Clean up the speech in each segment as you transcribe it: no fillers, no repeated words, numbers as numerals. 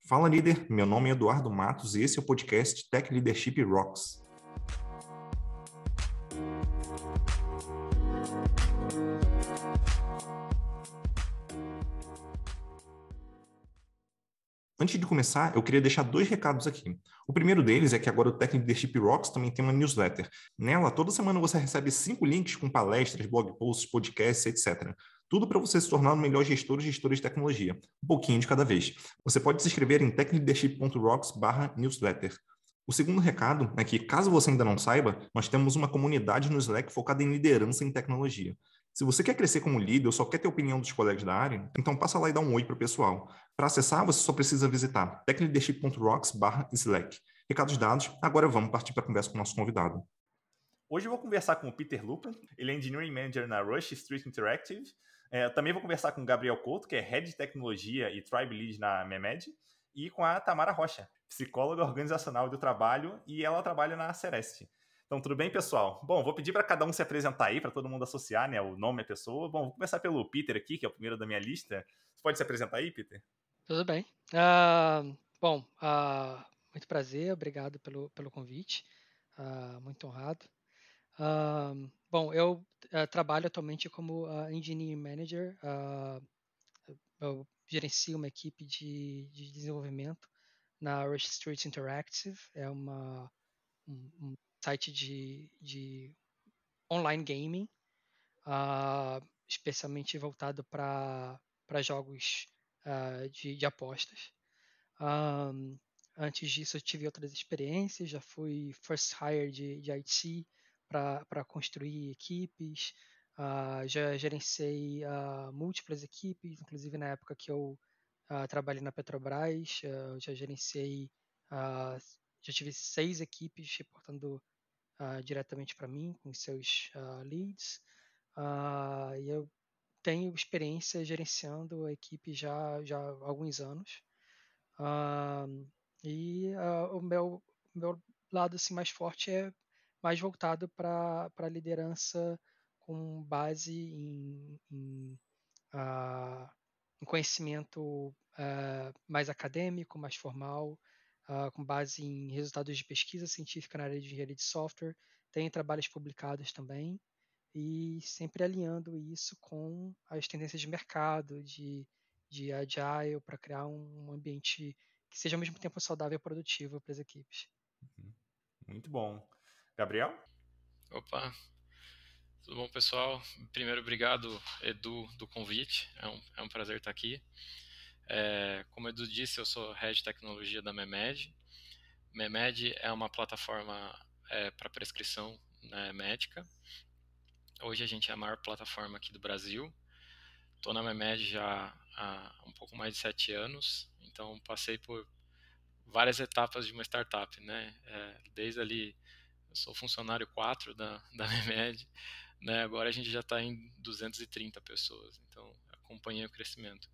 Fala, líder. Meu nome é Eduardo Matos e esse é o podcast Tech Leadership Rocks. Antes de começar, eu queria deixar 2 recados aqui. O primeiro deles é que agora o Tech Leadership Rocks também tem uma newsletter. Nela, toda semana você recebe 5 links com palestras, blog posts, podcasts, etc. Tudo para você se tornar o melhor gestor ou gestora de tecnologia, um pouquinho de cada vez. Você pode se inscrever em techleadership.rocks/newsletter. O segundo recado é que, caso você ainda não saiba, nós temos uma comunidade no Slack focada em liderança em tecnologia. Se você quer crescer como líder ou só quer ter a opinião dos colegas da área, então passa lá e dá um oi para o pessoal. Para acessar, você só precisa visitar techleadership.rocks/slack. Recados dados, agora vamos partir para a conversa com o nosso convidado. Hoje eu vou conversar com o Peter Lupa, ele é Engineering Manager na Rush Street Interactive. Também vou conversar com o Gabriel Couto, que é Head de Tecnologia e Tribe Lead na Memed, e com a Tamara Rocha, psicóloga organizacional do trabalho, e ela trabalha na Sereste. Então, tudo bem, pessoal? Bom, vou pedir para cada um se apresentar aí, para todo mundo associar, né, o nome e a pessoa. Bom, vou começar pelo Peter aqui, que é o primeiro da minha lista. Você pode se apresentar aí, Peter? Tudo bem. Muito prazer, obrigado pelo convite, muito honrado. Eu trabalho atualmente como Engineering Manager, eu gerencio uma equipe de desenvolvimento na Rush Street Interactive, é um site de online gaming, especialmente voltado para jogos de apostas. Antes disso, eu tive outras experiências, já fui first hire de IT para construir equipes, já gerenciei múltiplas equipes, inclusive na época que eu trabalhei na Petrobras, já gerenciei, já tive 6 equipes reportando diretamente para mim, com seus leads, e eu tenho experiência gerenciando a equipe já há alguns anos. O meu lado assim, mais forte é mais voltado para a liderança com base em conhecimento mais acadêmico, mais formal, com base em resultados de pesquisa científica na área de engenharia de software. Tem trabalhos publicados também e sempre alinhando isso com as tendências de mercado, de agile, para criar um ambiente que seja ao mesmo tempo saudável e produtivo para as equipes. Muito bom. Gabriel? Opa, tudo bom, pessoal? Primeiro, obrigado, Edu, do convite. É um prazer estar aqui. Como o Edu disse, eu sou Head de Tecnologia da Memed. Memed é uma plataforma para prescrição, né, médica. Hoje a gente é a maior plataforma aqui do Brasil. Estou na Memed já há um pouco mais de 7 anos, então passei por várias etapas de uma startup, né? Desde ali, eu sou funcionário 4 da Memed, né? Agora a gente já está em 230 pessoas, então acompanhei o crescimento.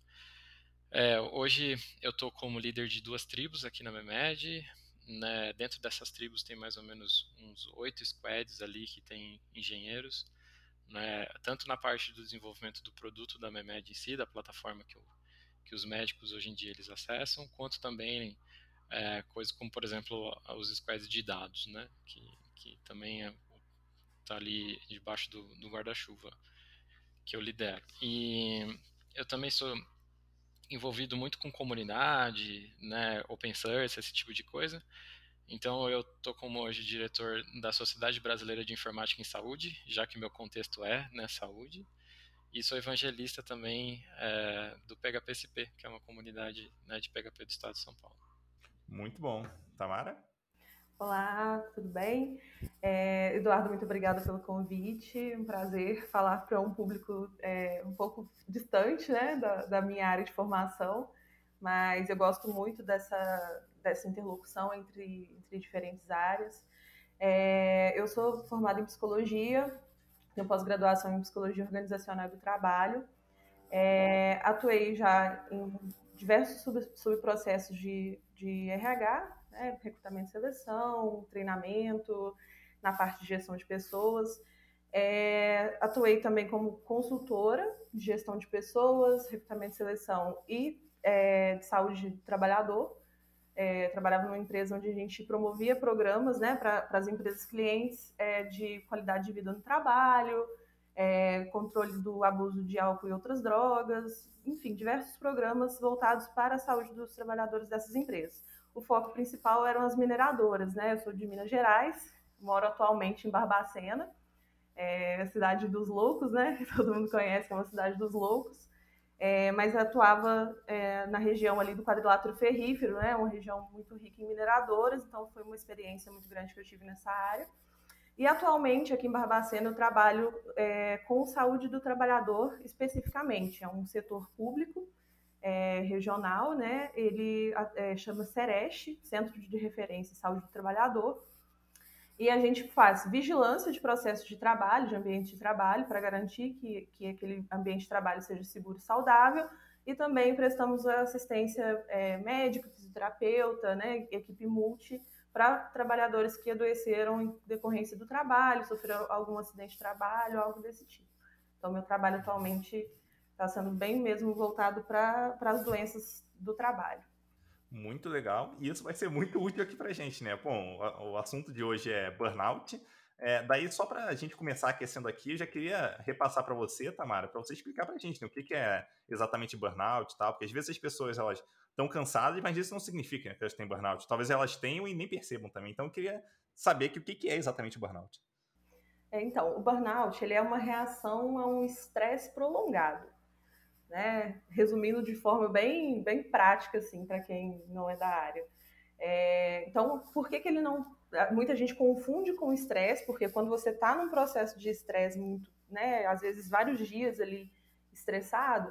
Hoje eu estou como líder de 2 tribos aqui na Memed, né? Dentro dessas tribos tem mais ou menos uns 8 squads ali que tem engenheiros, né? Tanto na parte do desenvolvimento do produto da Memed em si, da plataforma que os médicos hoje em dia eles acessam, quanto também coisas como, por exemplo, os squads de dados, né? Que também está ali debaixo do guarda-chuva que eu lidero. E eu também sou envolvido muito com comunidade, né, open source, esse tipo de coisa. Então eu estou como hoje diretor da Sociedade Brasileira de Informática em Saúde, já que meu contexto é, né, saúde. E sou evangelista também do PHPSP, que é uma comunidade, né, de PHP do estado de São Paulo. Muito bom. Tamara? Olá, tudo bem? Eduardo, muito obrigada pelo convite. Um prazer falar para um público um pouco distante, né, da minha área de formação, mas eu gosto muito dessa interlocução entre diferentes áreas. Eu sou formada em psicologia, tenho pós-graduação em psicologia organizacional do trabalho. Atuei já em diversos subprocessos de RH, né, recrutamento e seleção, treinamento, na parte de gestão de pessoas. Atuei também como consultora de gestão de pessoas, recrutamento e seleção e de saúde do trabalhador. trabalhava numa empresa onde a gente promovia programas, né, para as empresas clientes de qualidade de vida no trabalho, controle do abuso de álcool e outras drogas, enfim, diversos programas voltados para a saúde dos trabalhadores dessas empresas. O foco principal eram as mineradoras, né? Eu sou de Minas Gerais, moro atualmente em Barbacena, a cidade dos loucos, né? Que todo mundo conhece, é uma cidade dos loucos. Mas atuava na região ali do quadrilátero ferrífero, né? Uma região muito rica em mineradoras, então foi uma experiência muito grande que eu tive nessa área. E atualmente aqui em Barbacena eu trabalho com saúde do trabalhador especificamente, é um setor público regional, né? Ele chama CEREST, Centro de Referência em Saúde do Trabalhador, e a gente faz vigilância de processos de trabalho, de ambiente de trabalho, para garantir que aquele ambiente de trabalho seja seguro e saudável, e também prestamos assistência médica, fisioterapeuta, né, equipe multi, para trabalhadores que adoeceram em decorrência do trabalho, sofreram algum acidente de trabalho, algo desse tipo. Então, meu trabalho atualmente está sendo bem mesmo voltado para as doenças do trabalho. Muito legal, e isso vai ser muito útil aqui pra gente, né? Bom, o assunto de hoje é burnout. Daí, só para a gente começar aquecendo aqui, eu já queria repassar para você, Tamara, para você explicar para a gente, né, o que é exatamente burnout e tal, porque às vezes as pessoas elas estão cansadas, mas isso não significa, né, que elas têm burnout. Talvez elas tenham e nem percebam também. Então, eu queria saber o que é exatamente burnout. Então, o burnout ele é uma reação a um estresse prolongado, né? Resumindo de forma bem, bem prática, assim, para quem não é da área. Então, por que ele não... Muita gente confunde com estresse, porque quando você está num processo de estresse muito, né, às vezes vários dias ali estressado,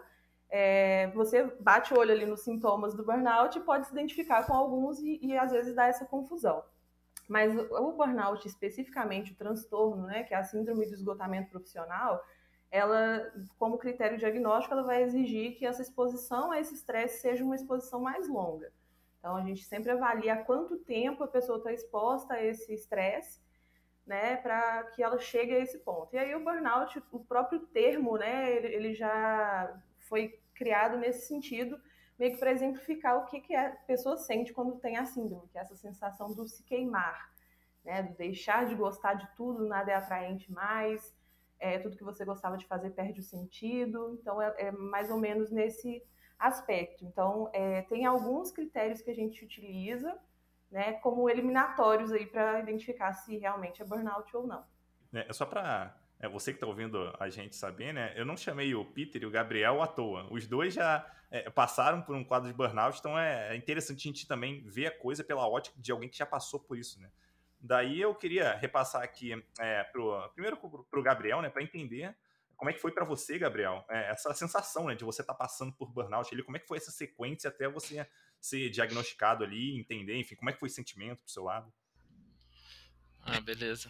você bate o olho ali nos sintomas do burnout e pode se identificar com alguns e às vezes dá essa confusão. Mas o burnout, especificamente o transtorno, né, que é a síndrome do esgotamento profissional, ela, como critério diagnóstico, ela vai exigir que essa exposição a esse estresse seja uma exposição mais longa. Então, a gente sempre avalia há quanto tempo a pessoa está exposta a esse estresse, né, para que ela chegue a esse ponto. E aí o burnout, o próprio termo, né, ele já foi criado nesse sentido, meio que para exemplificar o que a pessoa sente quando tem a síndrome, que é essa sensação do se queimar, né, do deixar de gostar de tudo, nada é atraente mais, tudo que você gostava de fazer perde o sentido. Então, é mais ou menos nesse aspecto. Então, tem alguns critérios que a gente utiliza, né, como eliminatórios aí para identificar se realmente é burnout ou não. É só para você que está ouvindo a gente saber, né? Eu não chamei o Peter e o Gabriel à toa. Os dois já passaram por um quadro de burnout, então é interessante a gente também ver a coisa pela ótica de alguém que já passou por isso, né? Daí eu queria repassar aqui primeiro para o Gabriel, né, para entender como é que foi para você, Gabriel, essa sensação, né, de você estar passando por burnout. Como é que foi essa sequência até você ser diagnosticado ali, entender, enfim, como é que foi o sentimento pro seu lado? Beleza.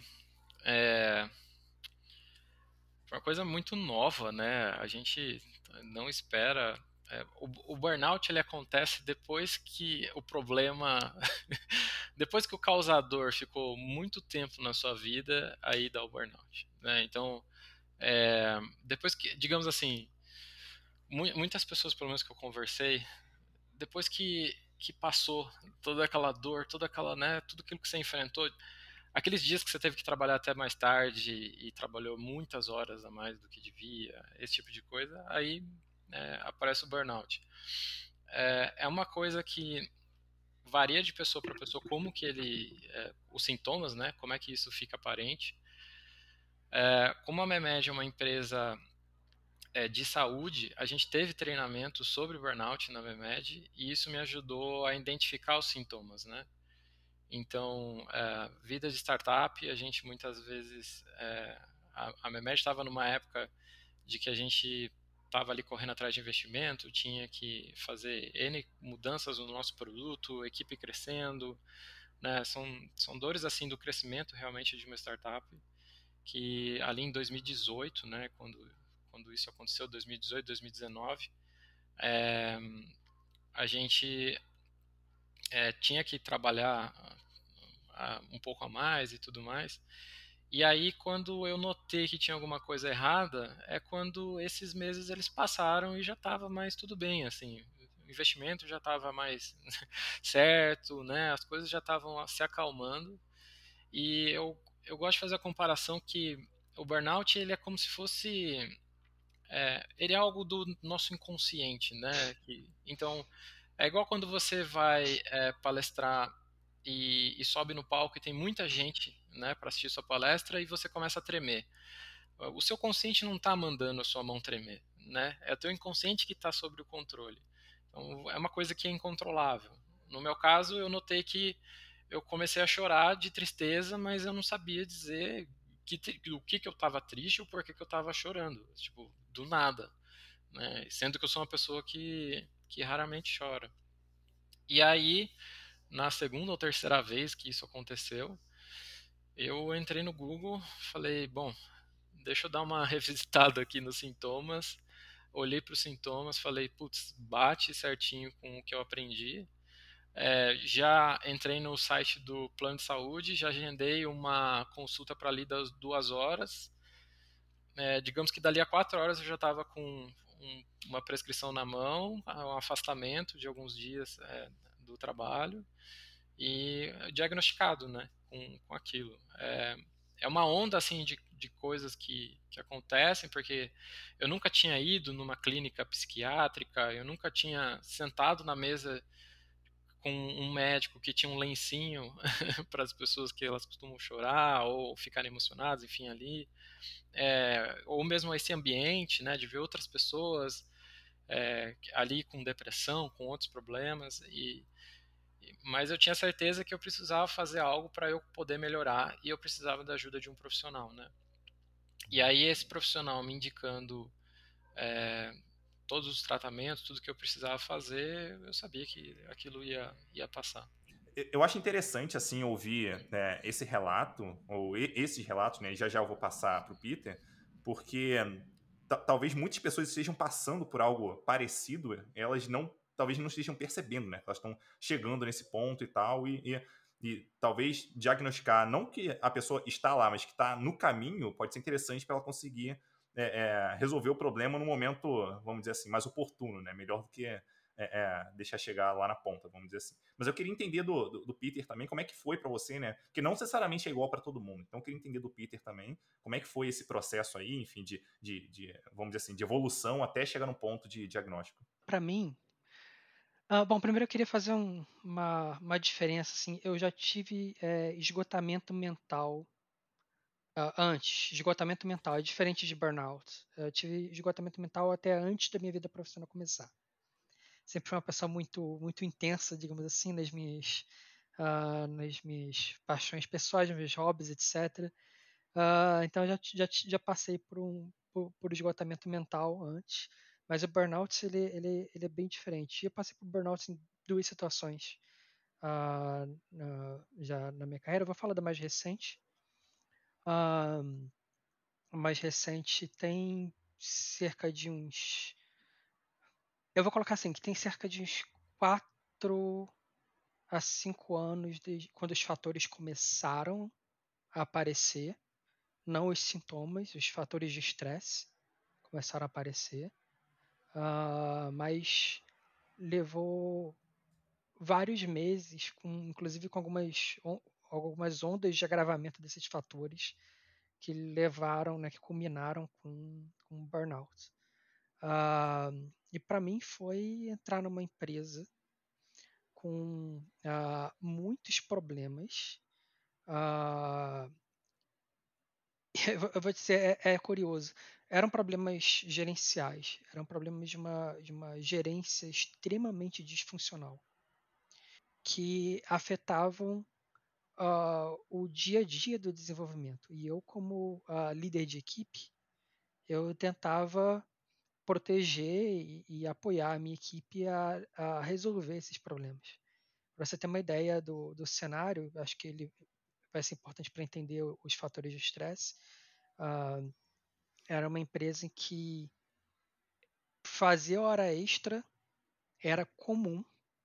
Foi uma coisa muito nova, né? A gente não espera. O burnout ele acontece depois que o problema, depois que o causador ficou muito tempo na sua vida, aí dá o burnout, né? Então, depois que, digamos assim, muitas pessoas, pelo menos que eu conversei, depois que passou toda aquela dor, toda aquela, né, tudo aquilo que você enfrentou, aqueles dias que você teve que trabalhar até mais tarde e trabalhou muitas horas a mais do que devia, esse tipo de coisa, aí aparece o burnout. É uma coisa que varia de pessoa para pessoa, como que os sintomas, né, como é que isso fica aparente. Como a MEMED é uma empresa de saúde, a gente teve treinamento sobre burnout na MEMED e isso me ajudou a identificar os sintomas, né? Então, vida de startup, a gente muitas vezes... a MEMED estava numa época de que a gente estava ali correndo atrás de investimento, tinha que fazer N mudanças no nosso produto, equipe crescendo, né? São dores assim do crescimento realmente de uma startup, que ali em 2018, né, quando isso aconteceu, 2018, 2019, a gente tinha que trabalhar um pouco a mais e tudo mais. E aí, quando eu notei que tinha alguma coisa errada, é quando esses meses eles passaram e já estava mais tudo bem, assim. investimento já estava mais certo, né? As coisas já estavam se acalmando. E eu gosto de fazer a comparação que o burnout ele é como se fosse ele é algo do nosso inconsciente, né? Então é igual quando você vai palestrar e sobe no palco e tem muita gente, né, para assistir sua palestra e você começa a tremer. O seu consciente não está mandando a sua mão tremer, né? É o teu inconsciente que está sobre o controle. Então, é uma coisa que é incontrolável. No meu caso, eu notei que eu comecei a chorar de tristeza, mas eu não sabia dizer o que eu estava triste ou por que eu estava chorando. Tipo, do nada, né? Sendo que eu sou uma pessoa que raramente chora. E aí, na segunda ou terceira vez que isso aconteceu, eu entrei no Google, falei, bom, deixa eu dar uma revisitada aqui nos sintomas. Olhei para os sintomas, falei, putz, bate certinho com o que eu aprendi. Já entrei no site do plano de saúde, já agendei uma consulta para ali das 2 horas. Digamos que dali a 4 horas eu já estava com uma prescrição na mão, um afastamento de alguns dias do trabalho e diagnosticado, né, com aquilo. É uma onda assim de coisas que acontecem, porque eu nunca tinha ido numa clínica psiquiátrica, eu nunca tinha sentado na mesa com um médico que tinha um lencinho para as pessoas que elas costumam chorar ou ficarem emocionadas, enfim, ali. Ou mesmo esse ambiente, né, de ver outras pessoas ali com depressão, com outros problemas, mas eu tinha certeza que eu precisava fazer algo para eu poder melhorar e eu precisava da ajuda de um profissional, né? E aí esse profissional me indicando todos os tratamentos, tudo que eu precisava fazer, eu sabia que aquilo ia passar. Eu acho interessante, assim, ouvir, né, esse relato, ou esses relatos, né, e já já eu vou passar para o Peter, porque talvez muitas pessoas estejam passando por algo parecido, elas talvez não estejam percebendo, né, elas estão chegando nesse ponto e tal, e talvez diagnosticar, não que a pessoa está lá, mas que está no caminho, pode ser interessante para ela conseguir resolver o problema no momento, vamos dizer assim, mais oportuno, né, melhor do que deixar chegar lá na ponta, vamos dizer assim. Mas eu queria entender do Peter também como é que foi para você, né? Porque não necessariamente é igual para todo mundo. Então eu queria entender do Peter também como é que foi esse processo aí, enfim, vamos dizer assim, de evolução até chegar no ponto de diagnóstico. Para mim, bom, primeiro eu queria fazer uma diferença, assim, eu já tive esgotamento mental antes. Esgotamento mental é diferente de burnout. Eu tive esgotamento mental até antes da minha vida profissional começar. Sempre fui uma pessoa muito intensa, digamos assim, nas minhas paixões pessoais, nos meus hobbies, etc. Então eu já passei por esgotamento mental antes, mas o burnout ele é bem diferente. Eu passei por burnout em duas situações já na minha carreira. Eu vou falar da mais recente. A mais recente tem cerca de uns. Eu vou colocar assim, que tem cerca de uns 4 a 5 anos desde quando os fatores começaram a aparecer, não os sintomas, os fatores de estresse começaram a aparecer, mas levou vários meses, inclusive com algumas ondas de agravamento desses fatores que levaram, né, que culminaram com burnout. E para mim foi entrar numa empresa com muitos problemas. Eu vou dizer, é curioso. Eram problemas gerenciais, eram problemas de uma gerência extremamente disfuncional, que afetavam o dia a dia do desenvolvimento. E eu, como líder de equipe, eu tentava proteger e apoiar a minha equipe a resolver esses problemas. Para você ter uma ideia do cenário, acho que ele vai ser importante para entender os fatores de estresse. Era uma empresa em que fazer hora extra era comum.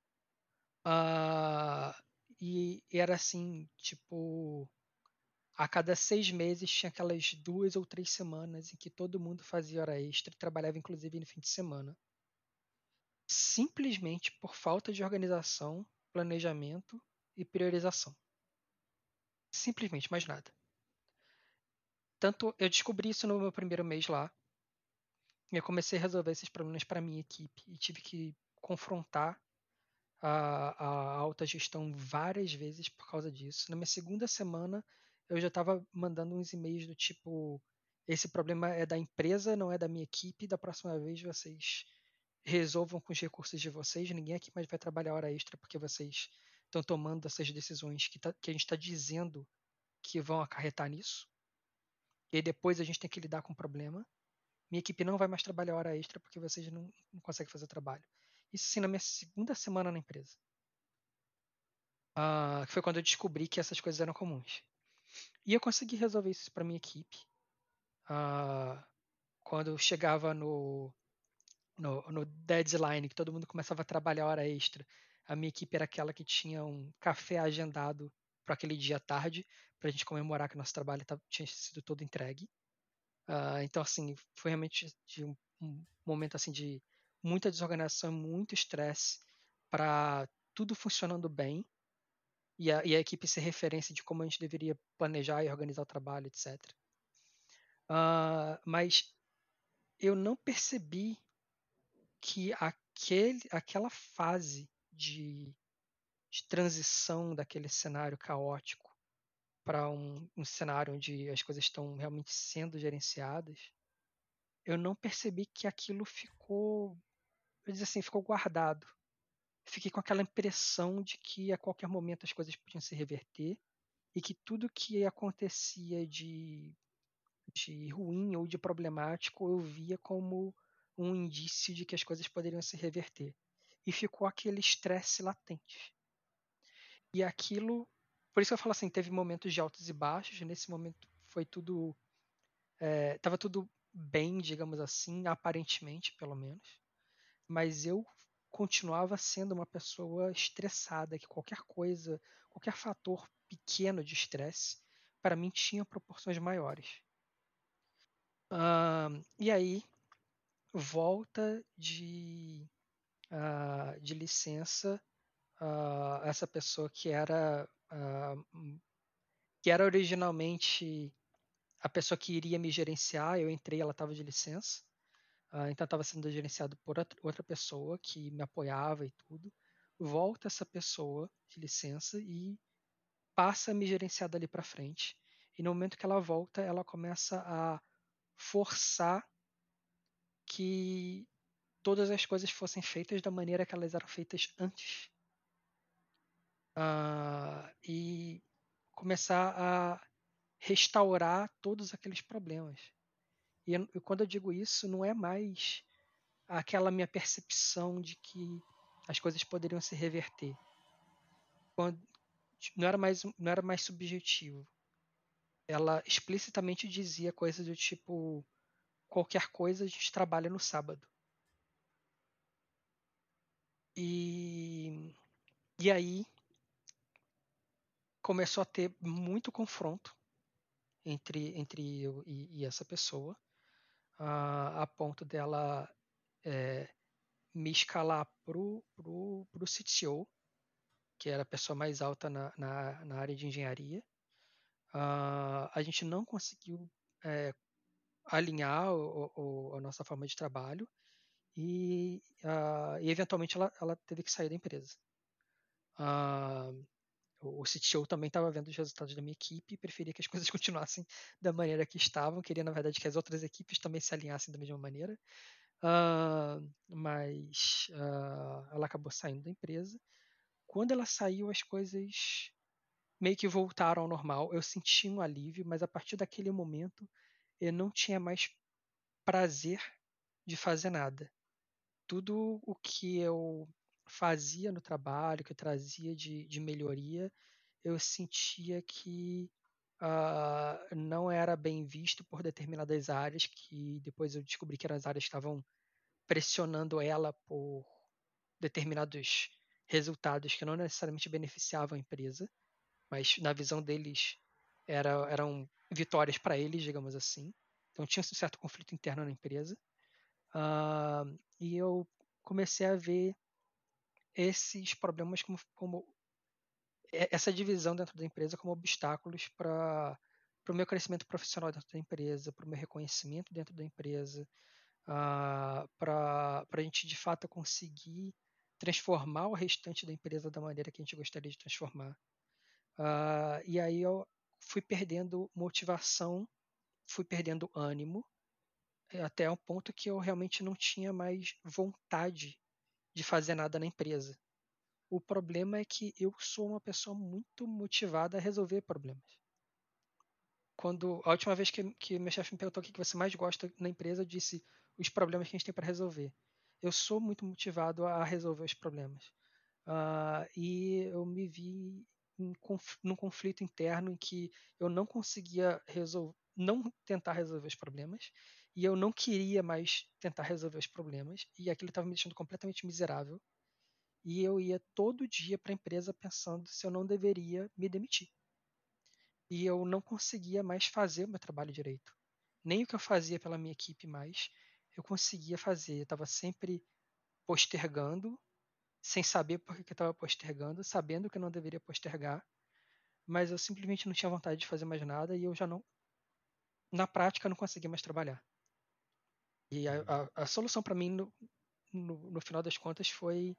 E era assim, tipo, a cada 6 meses tinha aquelas 2 ou 3 semanas em que todo mundo fazia hora extra e trabalhava inclusive no fim de semana. simplesmente por falta de organização, planejamento e priorização. Simplesmente, mais nada. Tanto eu descobri isso no meu primeiro mês lá, e eu comecei a resolver esses problemas para minha equipe e tive que confrontar a alta gestão várias vezes por causa disso. Na minha segunda semana, eu já estava mandando uns e-mails do tipo: esse problema é da empresa, não é da minha equipe. Da próxima vez vocês resolvam com os recursos de vocês. Ninguém aqui mais vai trabalhar hora extra porque vocês estão tomando essas decisões que a gente está dizendo que vão acarretar nisso. E aí depois a gente tem que lidar com o problema. Minha equipe não vai mais trabalhar hora extra porque vocês não conseguem fazer o trabalho. Isso sim na minha segunda semana na empresa. Que foi quando eu descobri que essas coisas eram comuns. E eu consegui resolver isso para minha equipe. Quando eu chegava no deadline, que todo mundo começava a trabalhar hora extra, a minha equipe era aquela que tinha um café agendado para aquele dia à tarde, para a gente comemorar que o nosso trabalho tinha sido todo entregue. Então, assim, foi realmente de um momento assim de muita desorganização, muito estresse, para tudo funcionando bem e a equipe ser referência de como a gente deveria planejar e organizar o trabalho, etc. Mas eu não percebi que aquela fase de transição daquele cenário caótico para um cenário onde as coisas estão realmente sendo gerenciadas, eu não percebi que aquilo ficou, eu dizer assim, ficou guardado. Fiquei com aquela impressão de que a qualquer momento as coisas podiam se reverter e que tudo que acontecia de ruim ou de problemático eu via como um indício de que as coisas poderiam se reverter. E ficou aquele estresse latente. E aquilo, por isso que eu falo assim, teve momentos de altos e baixos, nesse momento foi tudo, estava tudo bem, digamos assim, aparentemente, pelo menos, mas eu continuava sendo uma pessoa estressada, que qualquer coisa, qualquer fator pequeno de estresse, para mim tinha proporções maiores. E aí, volta de licença, essa pessoa que era originalmente a pessoa que iria me gerenciar, eu entrei, ela estava de licença, então estava sendo gerenciado por outra pessoa que me apoiava e tudo. Volta essa pessoa de licença e passa a me gerenciar dali para frente. E no momento que ela volta, ela começa a forçar que todas as coisas fossem feitas da maneira que elas eram feitas antes. E começar a restaurar todos aqueles problemas. E quando eu digo isso, não é mais aquela minha percepção de que as coisas poderiam se reverter. Não era mais subjetivo. Ela explicitamente dizia coisas do tipo: qualquer coisa a gente trabalha no sábado. E aí começou a ter muito confronto entre eu e essa pessoa, a ponto dela me escalar pro CTO, que era a pessoa mais alta na área de engenharia. A gente não conseguiu alinhar a nossa forma de trabalho e eventualmente ela teve que sair da empresa. O CTO também estava vendo os resultados da minha equipe e preferia que as coisas continuassem da maneira que estavam. Queria, na verdade, que as outras equipes também se alinhassem da mesma maneira. Mas ela acabou saindo da empresa. Quando ela saiu, as coisas meio que voltaram ao normal. Eu senti um alívio, mas a partir daquele momento eu não tinha mais prazer de fazer nada. Tudo o que eu fazia no trabalho, que eu trazia de melhoria, eu sentia que não era bem visto por determinadas áreas, que depois eu descobri que eram as áreas que estavam pressionando ela por determinados resultados que não necessariamente beneficiavam a empresa, mas na visão deles eram vitórias para eles, digamos assim. Então tinha um certo conflito interno na empresa. E eu comecei a ver esses problemas como essa divisão dentro da empresa como obstáculos para o meu crescimento profissional dentro da empresa, para o meu reconhecimento dentro da empresa, para a gente de fato conseguir transformar o restante da empresa da maneira que a gente gostaria de transformar. E aí eu fui perdendo motivação, fui perdendo ânimo, até um ponto que eu realmente não tinha mais vontade de fazer nada na empresa. O problema é que eu sou uma pessoa muito motivada a resolver problemas. A última vez que meu chefe me perguntou o que você mais gosta na empresa, eu disse os problemas que a gente tem para resolver. Eu sou muito motivado a resolver os problemas. E eu me vi num conflito interno em que eu não conseguia não tentar resolver os problemas, e eu não queria mais tentar resolver os problemas, e aquilo estava me deixando completamente miserável. E eu ia todo dia para a empresa pensando se eu não deveria me demitir. E eu não conseguia mais fazer o meu trabalho direito. Nem o que eu fazia pela minha equipe mais, eu conseguia fazer. Eu estava sempre postergando, sem saber por que eu estava postergando, sabendo que eu não deveria postergar, mas eu simplesmente não tinha vontade de fazer mais nada e eu já não, na prática, não conseguia mais trabalhar. E a solução para mim, no final das contas, foi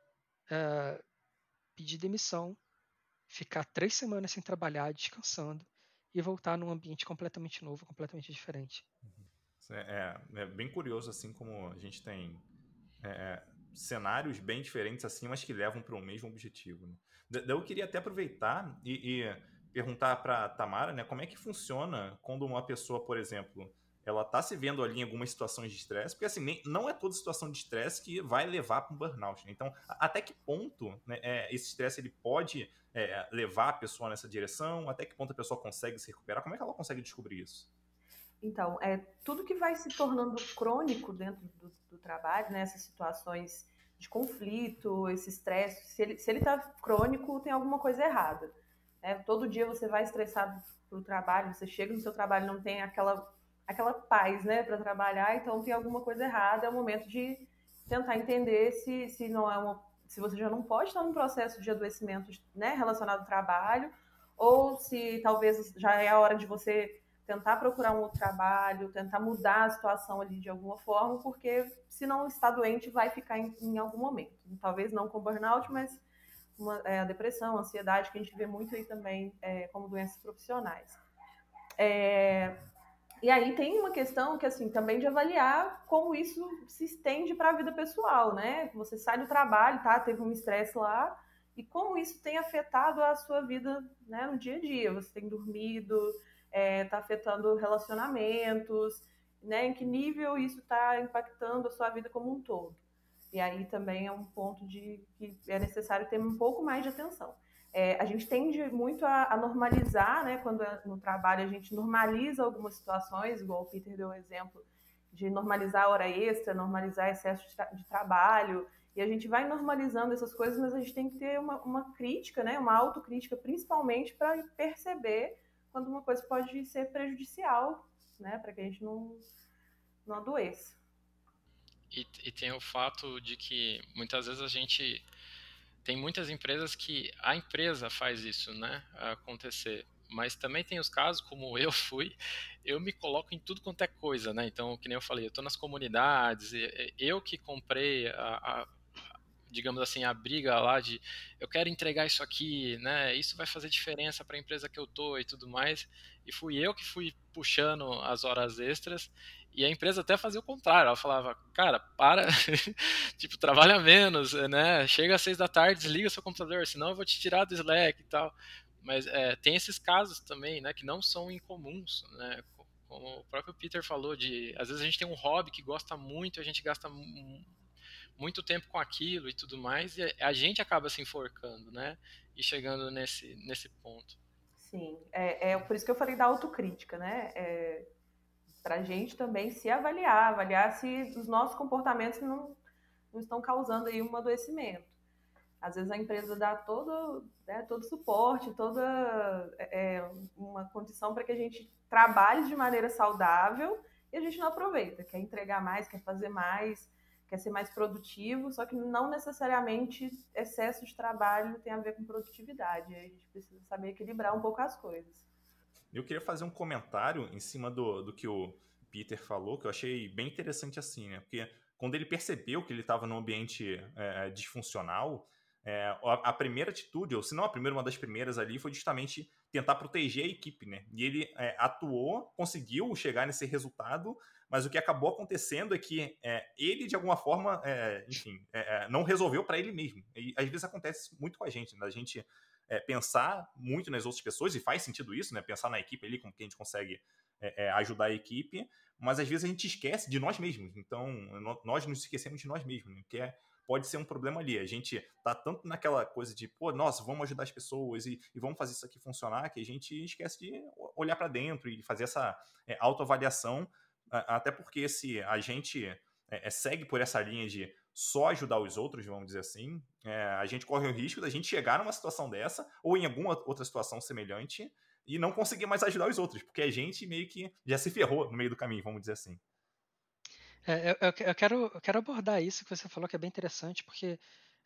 pedir demissão, ficar 3 semanas sem trabalhar, descansando, e voltar num ambiente completamente novo, completamente diferente. É bem curioso, assim, como a gente tem cenários bem diferentes, assim, mas que levam para o mesmo objetivo, né? Daí eu queria até aproveitar e perguntar para a Tamara, né, como é que funciona quando uma pessoa, por exemplo, ela está se vendo ali em algumas situações de estresse, porque assim, não é toda situação de estresse que vai levar para um burnout, né? Então, até que ponto, né, esse estresse ele pode levar a pessoa nessa direção? Até que ponto a pessoa consegue se recuperar? Como é que ela consegue descobrir isso? Então, tudo que vai se tornando crônico dentro do trabalho, né, essas situações de conflito, esse estresse, se ele está crônico, tem alguma coisa errada. Né? Todo dia você vai estressado para o trabalho, você chega no seu trabalho não tem aquela paz, né, para trabalhar, então tem alguma coisa errada. É o momento de tentar entender se não é se você já não pode estar num processo de adoecimento, né, relacionado ao trabalho, ou se talvez já é a hora de você tentar procurar um outro trabalho, tentar mudar a situação ali de alguma forma, porque se não está doente, vai ficar em algum momento. Talvez não com burnout, mas a depressão, a ansiedade, que a gente vê muito aí também como doenças profissionais. E aí tem uma questão que, assim, também de avaliar como isso se estende para a vida pessoal, né? Você sai do trabalho, tá? Teve um estresse lá, e como isso tem afetado a sua vida, né, no dia a dia. Você tem dormido, tá afetando relacionamentos, né? Em que nível isso está impactando a sua vida como um todo. E aí também é um ponto que é necessário ter um pouco mais de atenção. A gente tende muito a normalizar, né? Quando no trabalho a gente normaliza algumas situações, igual o Peter deu um exemplo, de normalizar a hora extra, normalizar excesso de trabalho, e a gente vai normalizando essas coisas, mas a gente tem que ter uma crítica, né? Uma autocrítica, principalmente para perceber quando uma coisa pode ser prejudicial, né? Para que a gente não adoeça. E tem o fato de que muitas vezes a gente tem muitas empresas que a empresa faz isso, né, acontecer. Mas também tem os casos, como eu fui, eu me coloco em tudo quanto é coisa, né? Então, que nem eu falei, eu estou nas comunidades, eu que comprei digamos assim, a briga lá de eu quero entregar isso aqui, né? Isso vai fazer diferença para a empresa que eu tô e tudo mais. E fui eu que fui puxando as horas extras e a empresa até fazia o contrário. Ela falava, cara, para, tipo, trabalha menos, né? Chega às 6 da tarde, desliga seu computador, senão eu vou te tirar do Slack e tal. Mas tem esses casos também, né? Que não são incomuns, né? Como o próprio Peter falou, às vezes a gente tem um hobby que gosta muito, a gente gasta muito tempo com aquilo e tudo mais, e a gente acaba se enforcando, né? E chegando nesse ponto. Sim, por isso que eu falei da autocrítica, né? Para a gente também se avaliar se os nossos comportamentos não estão causando aí um adoecimento. Às vezes a empresa dá todo suporte, toda uma condição para que a gente trabalhe de maneira saudável e a gente não aproveita, quer entregar mais, quer fazer mais. quer ser mais produtivo, só que não necessariamente excesso de trabalho tem a ver com produtividade. A gente precisa saber equilibrar um pouco as coisas. Eu queria fazer um comentário em cima do que o Peter falou, que eu achei bem interessante assim, né? Porque quando ele percebeu que ele estava num ambiente disfuncional, a primeira atitude, ou se não a primeira, uma das primeiras ali, foi justamente tentar proteger a equipe, né? E ele atuou, conseguiu chegar nesse resultado, mas o que acabou acontecendo é que ele, de alguma forma, enfim, não resolveu para ele mesmo. E às vezes acontece muito com a gente, né? A gente pensar muito nas outras pessoas, e faz sentido isso, né? Pensar na equipe ali, como que a gente consegue ajudar a equipe, mas às vezes a gente esquece de nós mesmos. Então, nós nos esquecemos de nós mesmos, né? Que pode ser um problema ali. A gente tá tanto naquela coisa de, pô, nossa, vamos ajudar as pessoas e vamos fazer isso aqui funcionar, que a gente esquece de olhar para dentro e fazer essa autoavaliação, até porque se a gente segue por essa linha de só ajudar os outros, vamos dizer assim, a gente corre o risco da gente chegar numa situação dessa ou em alguma outra situação semelhante e não conseguir mais ajudar os outros, porque a gente meio que já se ferrou no meio do caminho, vamos dizer assim. Eu quero abordar isso que você falou, que é bem interessante, porque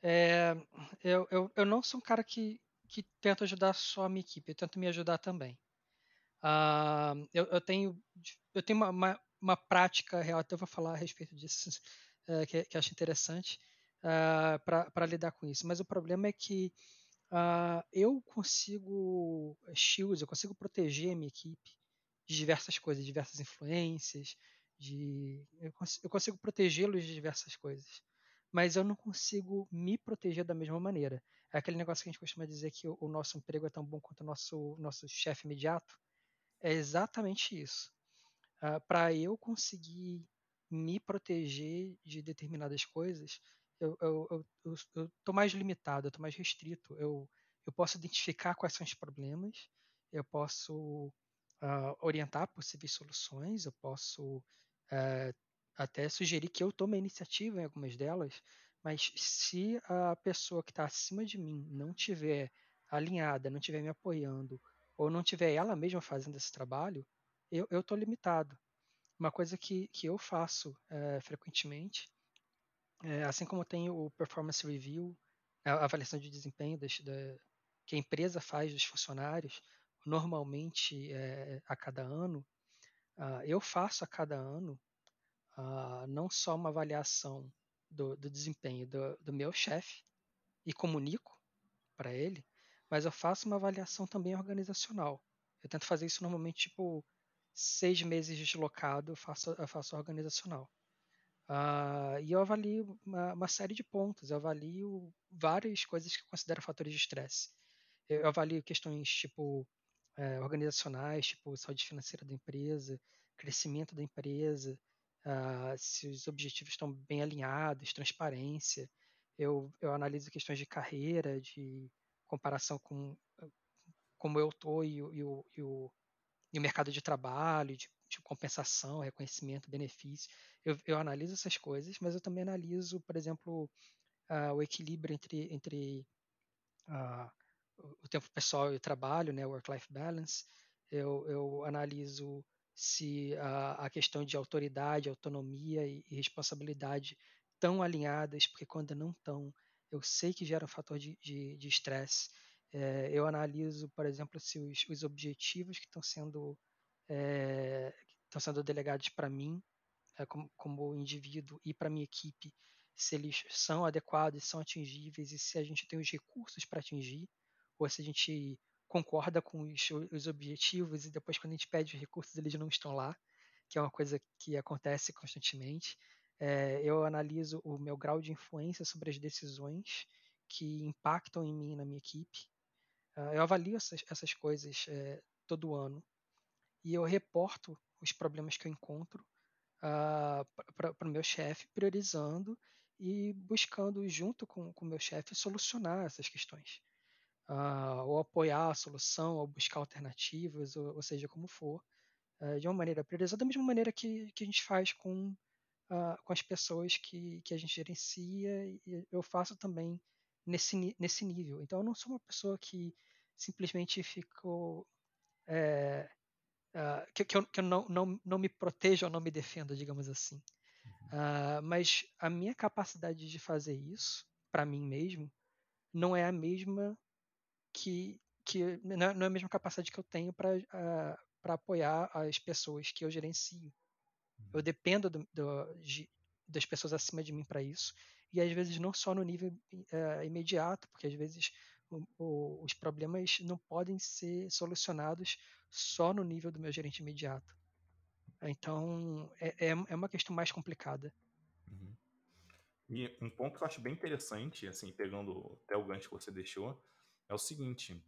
eu não sou um cara que tenta ajudar só a minha equipe, eu tento me ajudar também. Eu tenho uma prática real, até vou falar a respeito disso, que acho interessante, para lidar com isso. Mas o problema é que eu consigo eu consigo proteger a minha equipe de diversas coisas, diversas influências, eu consigo protegê-los de diversas coisas, mas eu não consigo me proteger da mesma maneira. É aquele negócio que a gente costuma dizer que o nosso emprego é tão bom quanto o nosso chefe imediato. É exatamente isso. Para eu conseguir me proteger de determinadas coisas, eu tô mais limitado, eu tô mais restrito. Eu posso identificar quais são os problemas, eu posso orientar possíveis soluções, eu posso até sugerir que eu tome a iniciativa em algumas delas, mas se a pessoa que está acima de mim não tiver alinhada, não estiver me apoiando, ou não tiver ela mesma fazendo esse trabalho, eu estou limitado. Uma coisa que eu faço frequentemente, assim como tem o performance review, a avaliação de desempenho que a empresa faz dos funcionários, normalmente a cada ano, eu faço a cada ano não só uma avaliação do desempenho do meu chefe e comunico para ele, mas eu faço uma avaliação também organizacional. Eu tento fazer isso normalmente, tipo, 6 meses deslocado, eu faço organizacional. E eu avalio uma série de pontos, eu avalio várias coisas que eu considero fatores de estresse. Eu avalio questões tipo organizacionais, tipo saúde financeira da empresa, crescimento da empresa, se os objetivos estão bem alinhados, transparência. Eu analiso questões de carreira, de comparação com como eu estou e o mercado de trabalho, de compensação, reconhecimento, benefício. Eu analiso essas coisas, mas eu também analiso, por exemplo, o equilíbrio entre uh, o tempo pessoal e o trabalho, né, work-life balance. Eu analiso se a questão de autoridade, autonomia e responsabilidade estão alinhadas, porque quando não estão, eu sei que gera um fator de estresse. Eu analiso, por exemplo, se os objetivos que estão sendo delegados para mim, como indivíduo, e para minha equipe, se eles são adequados, são atingíveis e se a gente tem os recursos para atingir, ou se a gente concorda com os objetivos e depois quando a gente pede os recursos eles não estão lá, que é uma coisa que acontece constantemente. Eu analiso o meu grau de influência sobre as decisões que impactam em mim e na minha equipe. Eu avalio essas coisas todo ano e eu reporto os problemas que eu encontro para o meu chefe, priorizando e buscando, junto com o meu chefe, solucionar essas questões. Ou apoiar a solução, ou buscar alternativas, ou seja, como for, de uma maneira priorizada, da mesma maneira que a gente faz com as pessoas que a gente gerencia, e eu faço também nesse nível. Então, eu não sou uma pessoa que simplesmente fico. Que eu não me proteja ou não me defenda, digamos assim. Mas a minha capacidade de fazer isso, para mim mesmo, não é a mesma não é a mesma capacidade que eu tenho para apoiar as pessoas que eu gerencio. Eu dependo das pessoas acima de mim para isso, e às vezes não só no nível imediato, porque às vezes os problemas não podem ser solucionados só no nível do meu gerente imediato. Então, é uma questão mais complicada. Uhum. E um ponto que eu acho bem interessante, assim, pegando até o gancho que você deixou, é o seguinte: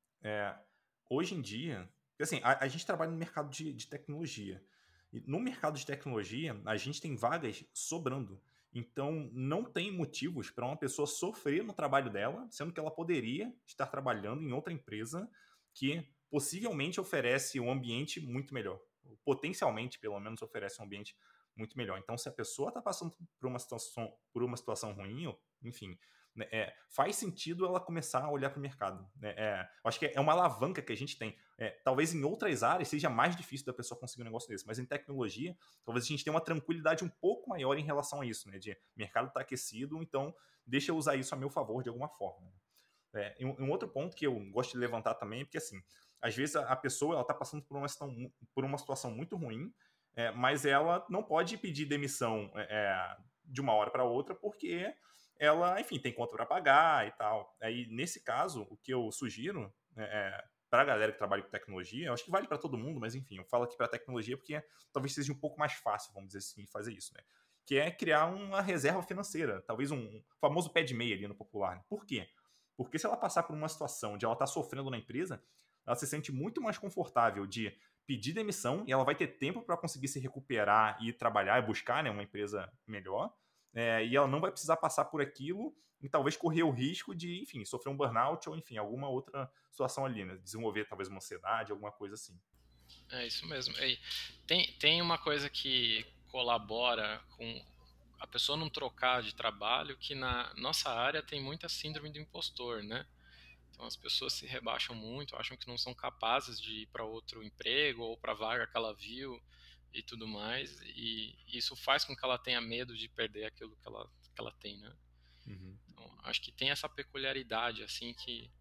hoje em dia, assim, a gente trabalha no mercado de tecnologia. E no mercado de tecnologia, a gente tem vagas sobrando. Então, não tem motivos para uma pessoa sofrer no trabalho dela, sendo que ela poderia estar trabalhando em outra empresa que possivelmente oferece um ambiente muito melhor. Potencialmente, pelo menos, oferece um ambiente muito melhor. Então, se a pessoa está passando por uma situação ruim, enfim, né, faz sentido ela começar a olhar para o mercado. Né? Acho que é uma alavanca que a gente tem. Talvez em outras áreas seja mais difícil da pessoa conseguir um negócio desse, mas em tecnologia, talvez a gente tenha uma tranquilidade um pouco maior em relação a isso, né? De mercado está aquecido, então deixa eu usar isso a meu favor de alguma forma. E um outro ponto que eu gosto de levantar também é porque, assim, às vezes a pessoa está passando por uma situação muito ruim, mas ela não pode pedir demissão de uma hora para outra porque ela, enfim, tem conta para pagar e tal. Aí, nesse caso, o que eu sugiro para a galera que trabalha com tecnologia, eu acho que vale para todo mundo, mas enfim, eu falo aqui para tecnologia porque talvez seja um pouco mais fácil, vamos dizer assim, fazer isso, né? Que é criar uma reserva financeira, talvez um famoso pé de meia ali no popular. Por quê? Porque se ela passar por uma situação onde ela está sofrendo na empresa, ela se sente muito mais confortável de pedir demissão e ela vai ter tempo para conseguir se recuperar e trabalhar e buscar, né, uma empresa melhor. E ela não vai precisar passar por aquilo e talvez correr o risco de, enfim, sofrer um burnout ou, enfim, alguma outra situação ali, né? Desenvolver talvez uma ansiedade, alguma coisa assim. É isso mesmo. E tem uma coisa que colabora com a pessoa não trocar de trabalho, que na nossa área tem muita síndrome do impostor, né? Então as pessoas se rebaixam muito, acham que não são capazes de ir para outro emprego ou para a vaga que ela viu e tudo mais, e isso faz com que ela tenha medo de perder aquilo que ela tem, né? Uhum. Então, acho que tem essa peculiaridade, assim, que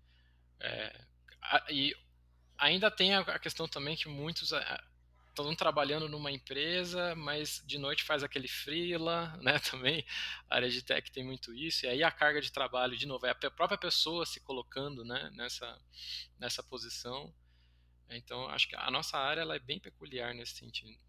e ainda tem a questão também que muitos estão trabalhando numa empresa, mas de noite faz aquele freela, né, também, a área de tech tem muito isso, e aí a carga de trabalho, de novo, é a própria pessoa se colocando, né, nessa posição. Então, acho que a nossa área ela é bem peculiar nesse sentido.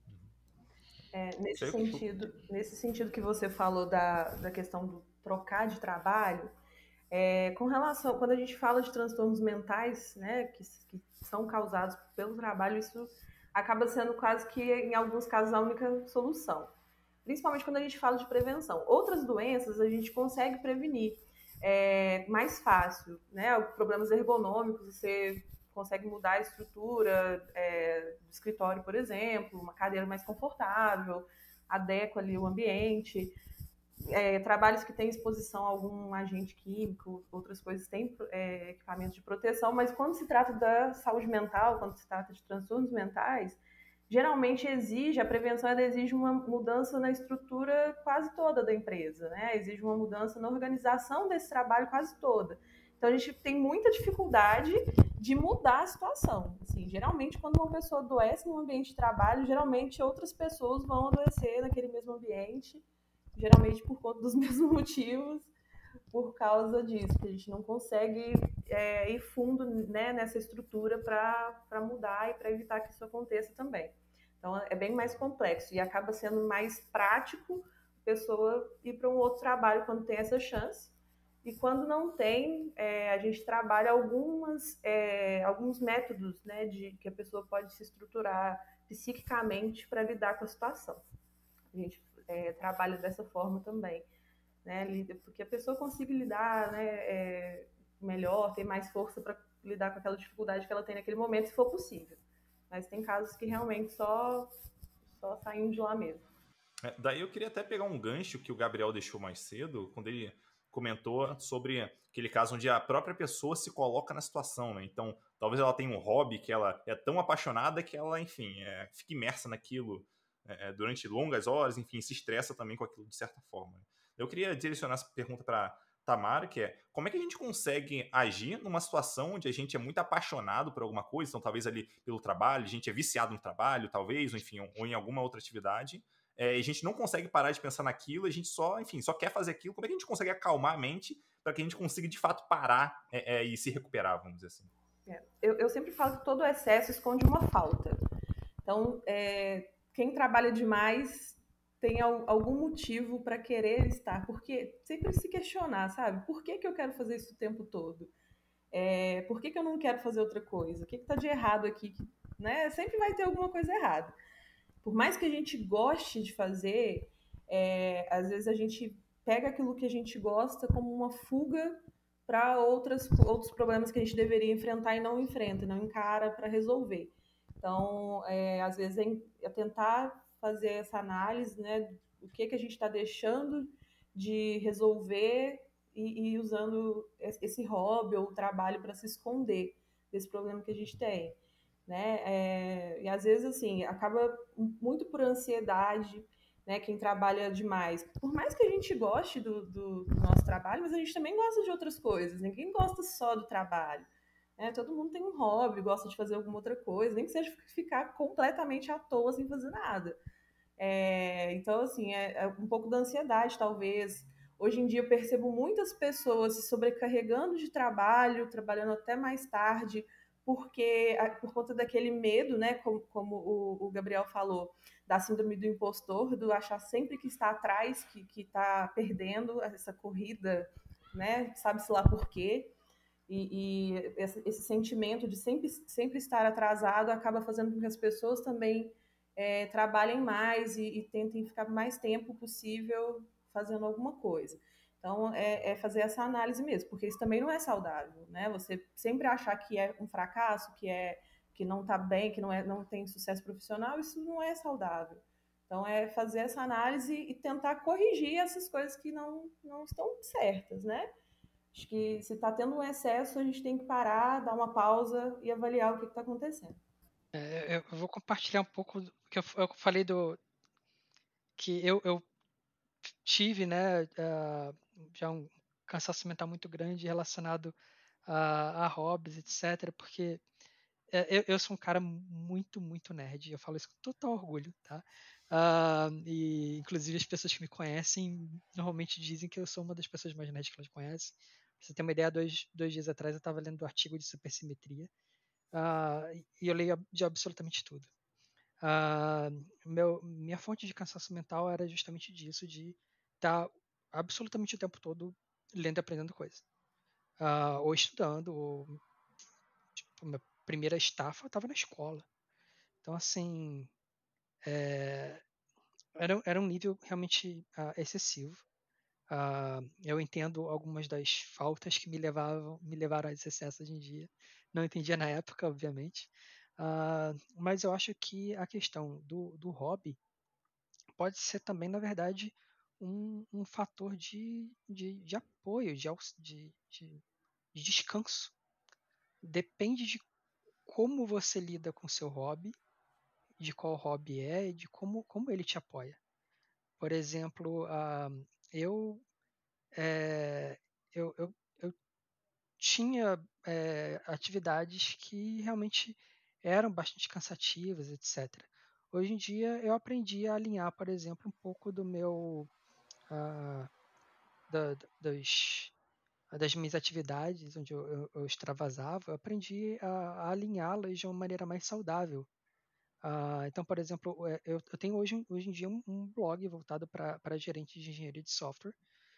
Nesse sentido que você falou da questão do trocar de trabalho, com relação, quando a gente fala de transtornos mentais, né, que são causados pelo trabalho, isso acaba sendo quase que, em alguns casos, a única solução. Principalmente quando a gente fala de prevenção. Outras doenças a gente consegue prevenir mais fácil, né? Problemas ergonômicos, você consegue mudar a estrutura do escritório, por exemplo, uma cadeira mais confortável, adequa ali o ambiente. Trabalhos que têm exposição a algum agente químico, outras coisas têm equipamentos de proteção, mas quando se trata da saúde mental, quando se trata de transtornos mentais, geralmente a prevenção exige uma mudança na estrutura quase toda da empresa, né? Exige uma mudança na organização desse trabalho quase toda. Então a gente tem muita dificuldade de mudar a situação. Assim, geralmente quando uma pessoa adoece no ambiente de trabalho, geralmente outras pessoas vão adoecer naquele mesmo ambiente, geralmente por conta dos mesmos motivos, por causa disso, que a gente não consegue ir fundo, né, nessa estrutura para mudar e para evitar que isso aconteça também. Então é bem mais complexo e acaba sendo mais prático a pessoa ir para um outro trabalho quando tem essa chance. E quando não tem, a gente trabalha alguns métodos, né, que a pessoa pode se estruturar psiquicamente para lidar com a situação. A gente trabalha dessa forma também, né, porque a pessoa consiga lidar, né, melhor, ter mais força para lidar com aquela dificuldade que ela tem naquele momento, se for possível. Mas tem casos que realmente só saem de lá mesmo. Daí eu queria até pegar um gancho que o Gabriel deixou mais cedo, quando ele comentou sobre aquele caso onde a própria pessoa se coloca na situação, né? Então, talvez ela tenha um hobby que ela é tão apaixonada que ela, enfim, fica imersa naquilo durante longas horas, enfim, se estressa também com aquilo de certa forma. Eu queria direcionar essa pergunta para Tamara, que é como é que a gente consegue agir numa situação onde a gente é muito apaixonado por alguma coisa, então talvez ali pelo trabalho, a gente é viciado no trabalho, talvez, ou enfim, ou em alguma outra atividade, e a gente não consegue parar de pensar naquilo, a gente só, enfim, só quer fazer aquilo. Como é que a gente consegue acalmar a mente para que a gente consiga de fato parar e se recuperar, vamos dizer assim? Eu sempre falo que todo excesso esconde uma falta. Então, quem trabalha demais tem algum motivo para querer estar, porque sempre se questionar, sabe? Por que eu quero fazer isso o tempo todo? Por que eu não quero fazer outra coisa? O que está de errado aqui? Né? Sempre vai ter alguma coisa errada. Por mais que a gente goste de fazer, às vezes a gente pega aquilo que a gente gosta como uma fuga para outros problemas que a gente deveria enfrentar e não enfrenta, não encara para resolver. Então, às vezes é tentar fazer essa análise, né, o que a gente está deixando de resolver e usando esse hobby ou trabalho para se esconder desse problema que a gente tem, né? E às vezes assim acaba muito por ansiedade, né? Quem trabalha demais, por mais que a gente goste do nosso trabalho, mas a gente também gosta de outras coisas. Ninguém gosta só do trabalho. Todo mundo tem um hobby, gosta de fazer alguma outra coisa, nem que seja ficar completamente à toa sem fazer nada. Então, assim, é um pouco da ansiedade, talvez. Hoje em dia eu percebo muitas pessoas se sobrecarregando de trabalho, trabalhando até mais tarde, por conta daquele medo, né? Como o Gabriel falou, da síndrome do impostor, do achar sempre que está atrás, que está perdendo essa corrida, né? Sabe-se lá por quê. E esse sentimento de sempre estar atrasado acaba fazendo com que as pessoas também trabalhem mais e tentem ficar mais tempo possível fazendo alguma coisa. Então, fazer essa análise mesmo, porque isso também não é saudável, né? Você sempre achar que é um fracasso, que não está bem, que não tem sucesso profissional, isso não é saudável. Então, é fazer essa análise e tentar corrigir essas coisas que não estão certas, né? Acho que se está tendo um excesso, a gente tem que parar, dar uma pausa e avaliar o que está acontecendo. Eu vou compartilhar um pouco do que eu falei que eu tive, né, já um cansaço mental muito grande relacionado a hobbies, etc. Porque eu sou um cara muito, muito nerd. Eu falo isso com total orgulho, tá? E inclusive as pessoas que me conhecem normalmente dizem que eu sou uma das pessoas mais nerds que elas conhecem. Pra você ter uma ideia, dois dias atrás eu estava lendo o artigo de supersimetria e eu leio de absolutamente tudo. Minha fonte de cansaço mental era justamente disso, de estar absolutamente o tempo todo lendo e aprendendo coisa. Ou estudando, ou tipo, minha primeira estafa eu estava na escola. Então, assim, era um nível realmente excessivo. Eu entendo algumas das faltas que me levaram a esse excesso hoje em dia. Não entendia na época, obviamente. Mas eu acho que a questão do hobby pode ser também, na verdade, um fator de apoio, de descanso. Depende de como você lida com o seu hobby, de qual hobby é e de como ele te apoia. Por exemplo, eu, é, eu tinha atividades que realmente eram bastante cansativas, etc. Hoje em dia eu aprendi a alinhar, por exemplo, um pouco do meu ah, da- das, das minhas atividades onde eu extravasava, eu aprendi a alinhá-las de uma maneira mais saudável. Então, por exemplo, eu tenho hoje em dia um blog voltado para gerente de engenharia de software.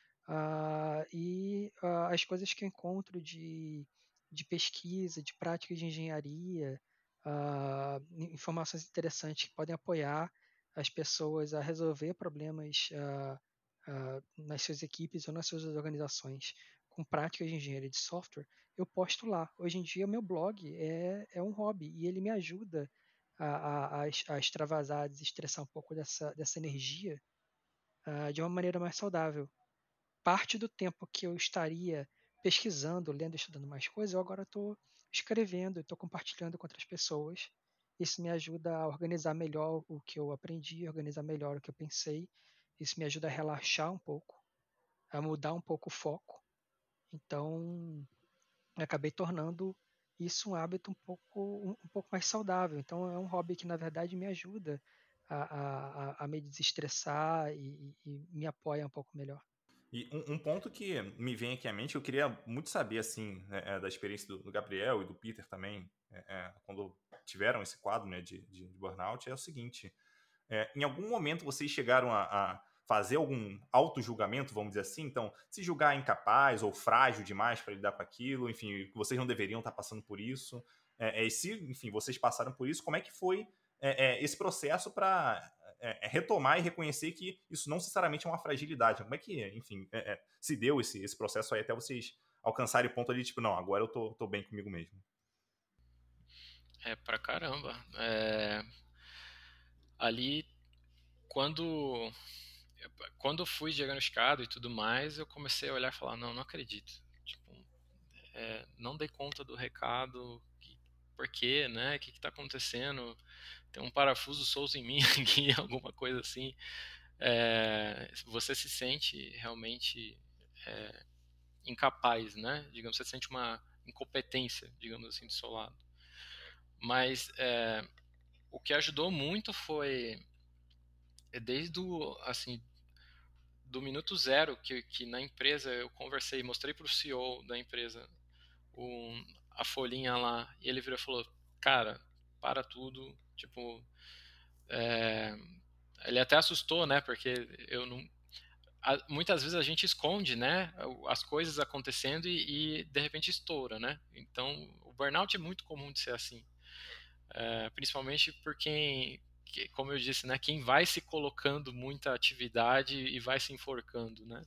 As coisas que eu encontro de pesquisa, de prática de engenharia, informações interessantes que podem apoiar as pessoas a resolver problemas nas suas equipes ou nas suas organizações com práticas de engenharia de software, eu posto lá. Hoje em dia, meu blog é um hobby e ele me ajuda a extravasar, a desestressar um pouco dessa energia de uma maneira mais saudável. Parte do tempo que eu estaria pesquisando, lendo, estudando mais coisas, eu agora estou escrevendo, estou compartilhando com outras pessoas. isso me ajuda a organizar melhor o que eu aprendi, organizar melhor o que eu pensei. Isso me ajuda a relaxar um pouco, a mudar um pouco o foco. Então, eu acabei tornando isso um hábito um pouco mais saudável. Então, é um hobby que, na verdade, me ajuda a me desestressar e me apoia um pouco melhor. E um ponto que me vem aqui à mente, eu queria muito saber, assim, da experiência do Gabriel e do Peter também, quando tiveram esse quadro, né, de burnout, é o seguinte: em algum momento vocês chegaram a fazer algum auto-julgamento, vamos dizer assim? Então, se julgar incapaz ou frágil demais para lidar com aquilo, enfim, que vocês não deveriam estar passando por isso. E se, enfim, vocês passaram por isso, como é que foi esse processo para retomar e reconhecer que isso não necessariamente é uma fragilidade? Como é que, enfim, se deu esse processo aí até vocês alcançarem o ponto ali, tipo, não, agora eu tô bem comigo mesmo? Pra caramba. Ali, quando eu fui diagnosticado e tudo mais, eu comecei a olhar e falar, não acredito. Tipo, não dei conta do recado, por quê, né? O que está acontecendo? Tem um parafuso solto em mim aqui, alguma coisa assim. Você se sente realmente incapaz, né? Digamos, você sente uma incompetência, digamos assim, do seu lado. Mas o que ajudou muito foi desde assim, do minuto zero que na empresa eu conversei, mostrei para o CEO da empresa a folhinha lá, e ele virou e falou, cara, para tudo, tipo, ele até assustou, né, porque eu não, muitas vezes a gente esconde, né, as coisas acontecendo e de repente estoura, né, então o burnout é muito comum de ser assim, principalmente por quem, como eu disse, né, quem vai se colocando muita atividade e vai se enforcando, né,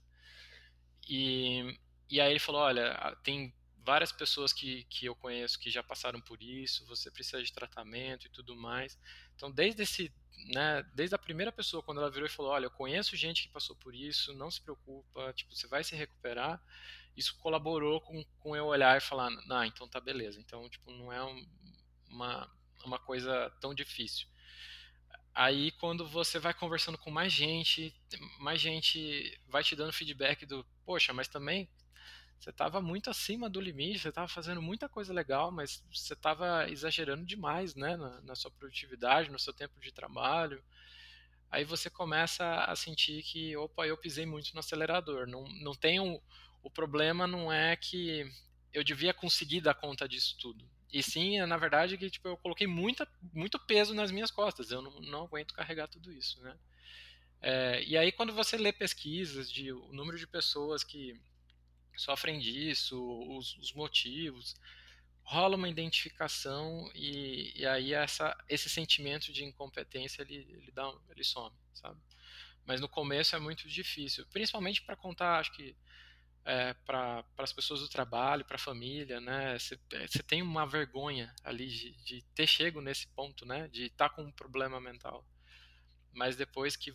e aí ele falou, olha, tem várias pessoas que eu conheço que já passaram por isso, você precisa de tratamento e tudo mais. Então, desde a primeira pessoa, quando ela virou e falou, olha, eu conheço gente que passou por isso, não se preocupa, tipo, você vai se recuperar, isso colaborou com eu olhar e falar, não, então tá beleza. Então, tipo, não é uma coisa tão difícil. Aí, quando você vai conversando com mais gente vai te dando feedback do, poxa, mas também você estava muito acima do limite, você estava fazendo muita coisa legal, mas você estava exagerando demais, né, na sua produtividade, no seu tempo de trabalho. Aí você começa a sentir que, opa, eu pisei muito no acelerador. Não tem o problema não é que eu devia conseguir dar conta disso tudo. E sim, na verdade, que tipo, eu coloquei muito peso nas minhas costas. Eu não aguento carregar tudo isso, né? E aí, quando você lê pesquisas de o número de pessoas que sofrem disso, os motivos, rola uma identificação e aí esse sentimento de incompetência ele some, sabe? Mas no começo é muito difícil, principalmente para contar, acho que para as pessoas do trabalho, para a família, né? Você tem uma vergonha ali de ter chego nesse ponto, né? De estar com um problema mental. Mas depois que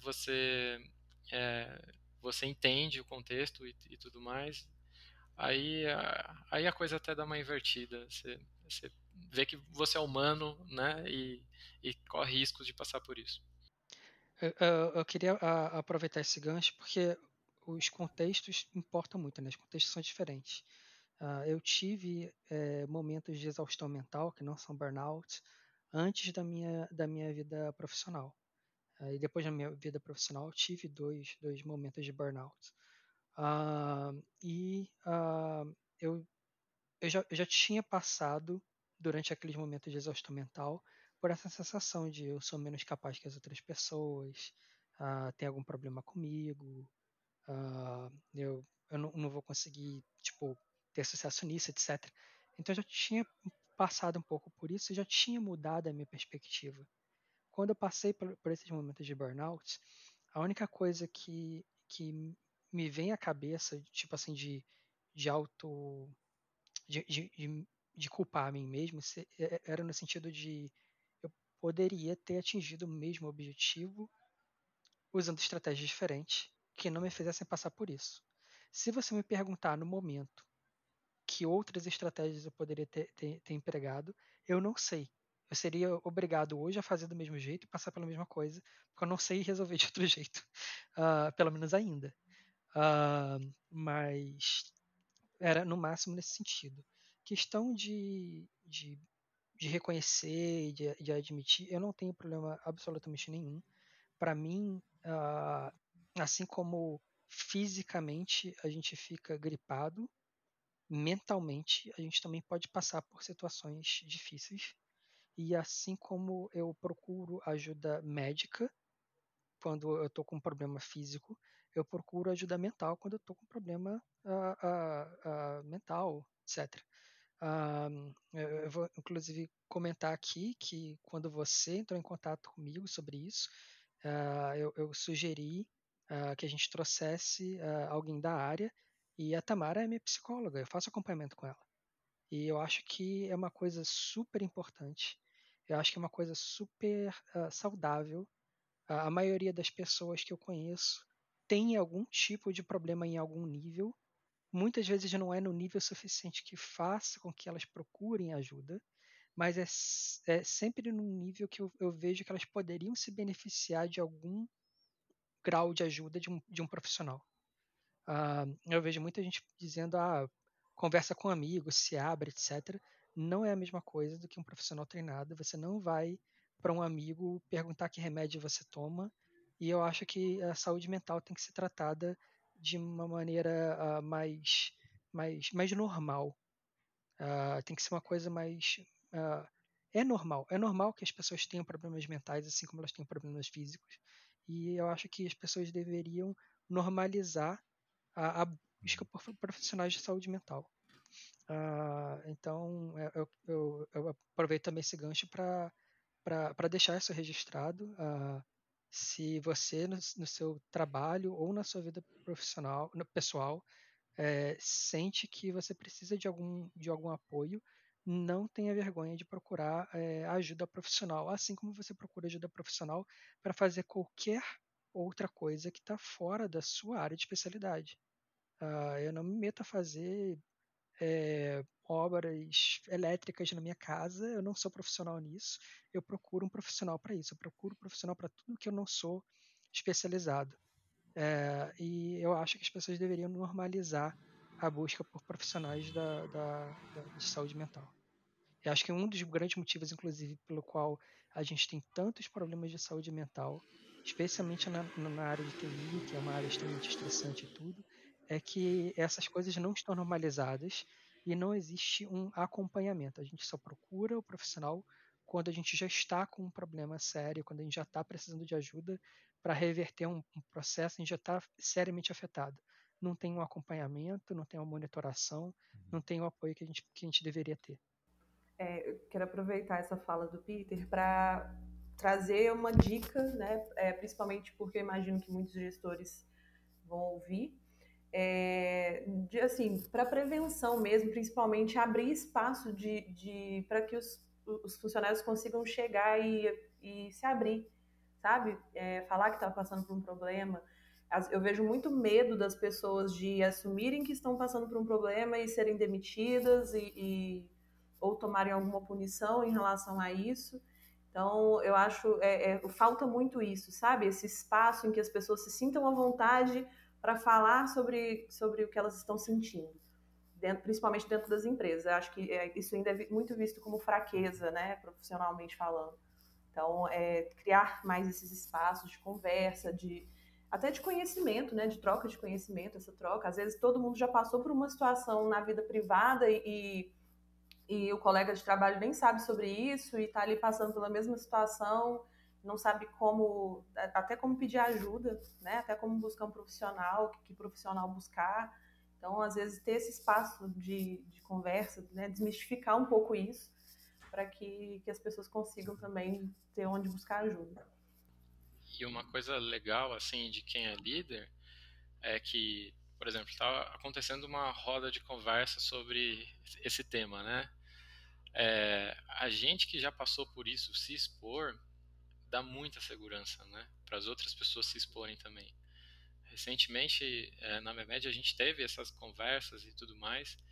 você entende o contexto e tudo mais, aí a coisa até dá uma invertida. Você vê que você é humano, né? E corre riscos de passar por isso. Eu queria aproveitar esse gancho porque os contextos importam muito, né? Os contextos são diferentes. Eu tive momentos de exaustão mental, que não são burnout, antes da minha vida profissional. E depois da minha vida profissional, eu tive dois momentos de burnout. Eu, eu já tinha passado, durante aqueles momentos de exaustão mental, por essa sensação de eu sou menos capaz que as outras pessoas, tem algum problema comigo, eu não vou conseguir, tipo, ter sucesso nisso, etc. Então eu já tinha passado um pouco por isso, eu já tinha mudado a minha perspectiva. Quando eu passei por esses momentos de burnout, a única coisa que me vem à cabeça, tipo assim, de auto. De culpar a mim mesmo, era no sentido de eu poderia ter atingido o mesmo objetivo usando estratégias diferentes que não me fizessem passar por isso. Se você me perguntar no momento que outras estratégias eu poderia ter empregado, eu não sei. eu seria obrigado hoje a fazer do mesmo jeito e passar pela mesma coisa, porque eu não sei resolver de outro jeito, pelo menos ainda. Mas era no máximo nesse sentido. Questão de reconhecer, de admitir, eu não tenho problema absolutamente nenhum. Para mim, assim como fisicamente a gente fica gripado, mentalmente a gente também pode passar por situações difíceis. E assim como eu procuro ajuda médica quando eu estou com um problema físico, eu procuro ajuda mental quando eu estou com um problema mental, etc. Eu vou inclusive comentar aqui que quando você entrou em contato comigo sobre isso, eu sugeri que a gente trouxesse alguém da área, e a Tamara é minha psicóloga, eu faço acompanhamento com ela. E eu acho que é uma coisa super importante, eu acho que é uma coisa super saudável. A maioria das pessoas que eu conheço tem algum tipo de problema em algum nível. Muitas vezes não é no nível suficiente que faça com que elas procurem ajuda, mas é sempre num nível que eu vejo que elas poderiam se beneficiar de algum grau de ajuda de um profissional. Eu vejo muita gente dizendo, conversa com amigos, se abre, etc. Não é a mesma coisa do que um profissional treinado. Você não vai para um amigo perguntar que remédio você toma. E eu acho que a saúde mental tem que ser tratada de uma maneira mais normal. Tem que ser uma coisa mais. É normal que as pessoas tenham problemas mentais, assim como elas têm problemas físicos. E eu acho que as pessoas deveriam normalizar a busca por profissionais de saúde mental. Então, eu aproveito também esse gancho para deixar isso registrado. Se você, no seu trabalho ou na sua vida profissional, pessoal, sente que você precisa de algum apoio, não tenha vergonha de procurar ajuda profissional, assim como você procura ajuda profissional para fazer qualquer outra coisa que está fora da sua área de especialidade. Eu não me meto a fazer obras elétricas na minha casa, eu não sou profissional nisso, eu procuro um profissional para isso, eu procuro um profissional para tudo que eu não sou especializado. E eu acho que as pessoas deveriam normalizar a busca por profissionais de saúde mental. Eu acho que um dos grandes motivos, inclusive, pelo qual a gente tem tantos problemas de saúde mental, especialmente na área de TI, que é uma área extremamente estressante e tudo, é que essas coisas não estão normalizadas e não existe um acompanhamento. A gente só procura o profissional quando a gente já está com um problema sério, quando a gente já está precisando de ajuda para reverter um processo, a gente já está seriamente afetado. Não tem um acompanhamento, não tem uma monitoração, não tem o apoio que a gente deveria ter. Eu quero aproveitar essa fala do Peter para trazer uma dica, né, principalmente porque eu imagino que muitos gestores vão ouvir, assim, para prevenção mesmo, principalmente abrir espaço para que os funcionários consigam chegar e se abrir, sabe? Falar que está passando por um problema. Eu vejo muito medo das pessoas de assumirem que estão passando por um problema e serem demitidas ou tomarem alguma punição em relação a isso. Então, eu acho falta muito isso, sabe? Esse espaço em que as pessoas se sintam à vontade para falar sobre o que elas estão sentindo, principalmente dentro das empresas. Eu acho que isso ainda é muito visto como fraqueza, né, profissionalmente falando. Então, criar mais esses espaços de conversa, até de conhecimento, né, de troca de conhecimento, essa troca. Às vezes todo mundo já passou por uma situação na vida privada e o colega de trabalho nem sabe sobre isso e está ali passando pela mesma situação, não sabe até como pedir ajuda, né? Até como buscar um profissional, que profissional buscar. Então, às vezes, ter esse espaço de conversa, né? Desmistificar um pouco isso, para que as pessoas consigam também ter onde buscar ajuda. E uma coisa legal, assim, de quem é líder, é que, por exemplo, está acontecendo uma roda de conversa sobre esse tema, né? A gente que já passou por isso, se expor, dá muita segurança, né? Para as outras pessoas se exporem também. Recentemente, na MEMED, a gente teve essas conversas e tudo mais,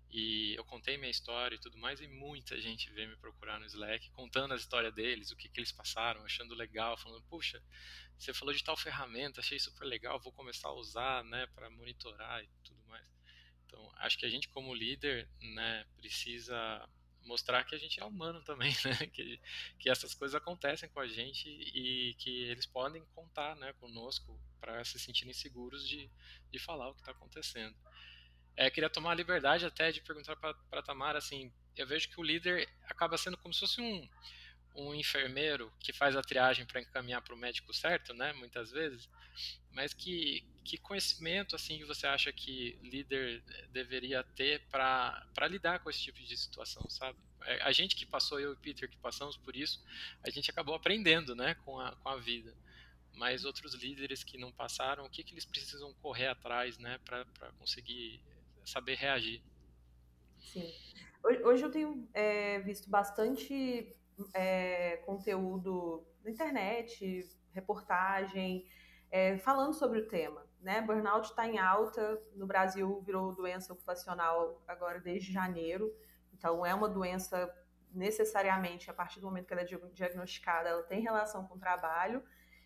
E eu contei minha história e tudo mais, e muita gente veio me procurar no Slack, contando a história deles, o que eles passaram, achando legal, falando, puxa, você falou de tal ferramenta, achei super legal, vou começar a usar, né, para monitorar e tudo mais. Então, acho que a gente como líder, né, precisa mostrar que a gente é humano também, né, que essas coisas acontecem com a gente e que eles podem contar, né, conosco para se sentirem seguros de falar o que está acontecendo. Queria tomar a liberdade até de perguntar para a Tamara, assim, eu vejo que o líder acaba sendo como se fosse um enfermeiro que faz a triagem para encaminhar para o médico certo, né, muitas vezes, mas que conhecimento, assim, você acha que líder deveria ter para lidar com esse tipo de situação, sabe? A gente que passou, eu e Peter que passamos por isso, a gente acabou aprendendo, né, com a vida. Mas outros líderes que não passaram, o que eles precisam correr atrás, né, para conseguir saber reagir? Sim. Hoje eu tenho visto bastante conteúdo na internet, reportagem, falando sobre o tema. Né? Burnout está em alta, no Brasil virou doença ocupacional agora desde janeiro, então é uma doença necessariamente, a partir do momento que ela é diagnosticada, ela tem relação com o trabalho,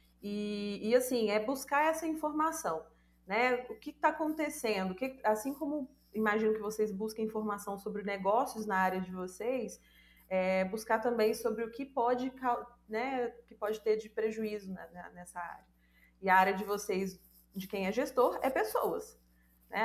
e assim, é buscar essa informação, né? O que está acontecendo? Assim como imagino que vocês busquem informação sobre negócios na área de vocês, buscar também sobre o que pode, né, que pode ter de prejuízo nessa área. E a área de vocês, de quem é gestor, é pessoas. Né?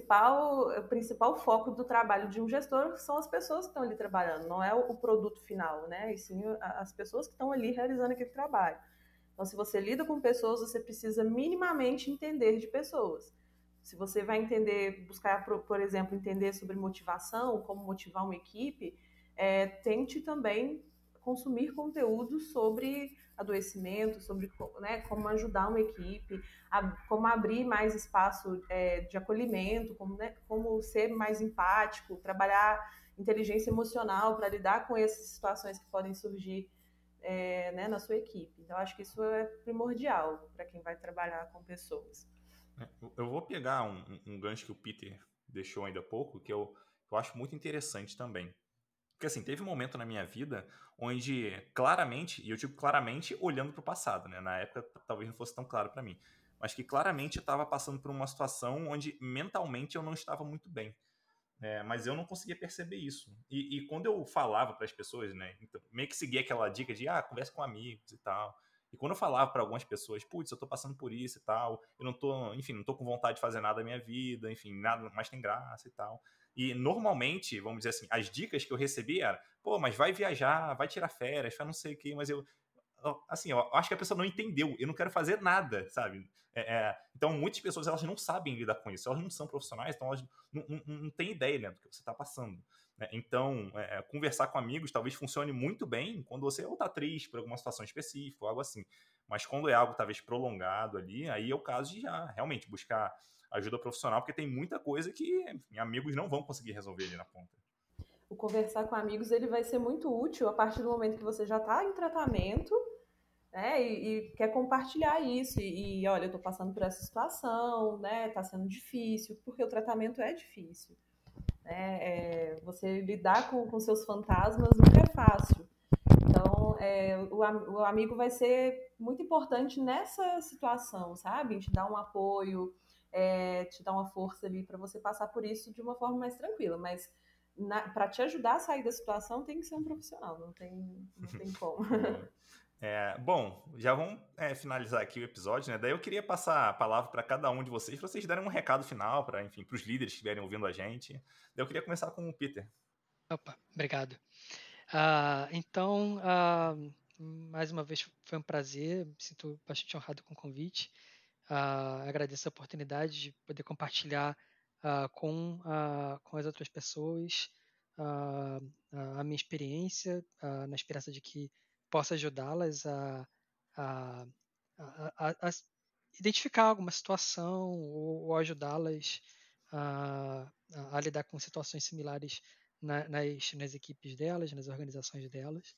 O principal foco do trabalho de um gestor são as pessoas que estão ali trabalhando, não é o produto final, né? E sim as pessoas que estão ali realizando aquele trabalho. Então, se você lida com pessoas, você precisa minimamente entender de pessoas. Se você vai entender, buscar, por exemplo, entender sobre motivação, como motivar uma equipe, tente também consumir conteúdo sobre adoecimento, sobre, né, como ajudar uma equipe, como abrir mais espaço de acolhimento, como ser mais empático, trabalhar inteligência emocional para lidar com essas situações que podem surgir né, na sua equipe. Então, acho que isso é primordial para quem vai trabalhar com pessoas. Eu vou pegar um gancho que o Peter deixou ainda há pouco, que eu acho muito interessante também. Porque assim, teve um momento na minha vida onde claramente, e eu digo claramente olhando para o passado, né? Na época talvez não fosse tão claro para mim, mas que claramente eu estava passando por uma situação onde mentalmente eu não estava muito bem. Mas eu não conseguia perceber isso. E quando eu falava para as pessoas, né? Então, meio que seguia aquela dica de, conversa com amigos e tal. E quando eu falava para algumas pessoas, putz, eu tô passando por isso e tal, eu não tô, enfim, não tô com vontade de fazer nada da minha vida, enfim, nada mais tem graça e tal. E normalmente, vamos dizer assim, as dicas que eu recebia eram, pô, mas vai viajar, vai tirar férias, vai não sei o quê, mas assim, eu acho que a pessoa não entendeu, eu não quero fazer nada, sabe? Então, muitas pessoas, elas não sabem lidar com isso, elas não são profissionais, então elas não têm ideia, né, do que você está passando. Né? Então, conversar com amigos talvez funcione muito bem quando você ou está triste por alguma situação específica ou algo assim, mas quando é algo talvez prolongado ali, aí é o caso de já realmente buscar ajuda profissional, porque tem muita coisa que enfim, amigos não vão conseguir resolver ali na ponta. O conversar com amigos ele vai ser muito útil a partir do momento que você já está em tratamento, né, e quer compartilhar isso. E olha, eu estou passando por essa situação, né, está sendo difícil, porque o tratamento é difícil. Né, você lidar com seus fantasmas nunca é fácil. Então, o amigo vai ser muito importante nessa situação, sabe? Te dar um apoio, te dar uma força ali para você passar por isso de uma forma mais tranquila. Mas para te ajudar a sair da situação tem que ser um profissional, não tem como. Bom, já vamos finalizar aqui o episódio, né? Daí eu queria passar a palavra para cada um de vocês, para vocês darem um recado final, para, enfim, para os líderes que estiverem ouvindo a gente. Daí eu queria começar com o Peter. Opa, obrigado. Então, mais uma vez foi um prazer, me sinto bastante honrado com o convite. Agradeço a oportunidade de poder compartilhar com as outras pessoas a minha experiência, na esperança de que possa ajudá-las a, a identificar alguma situação ou ajudá-las a lidar com situações similares nas equipes delas, nas organizações delas.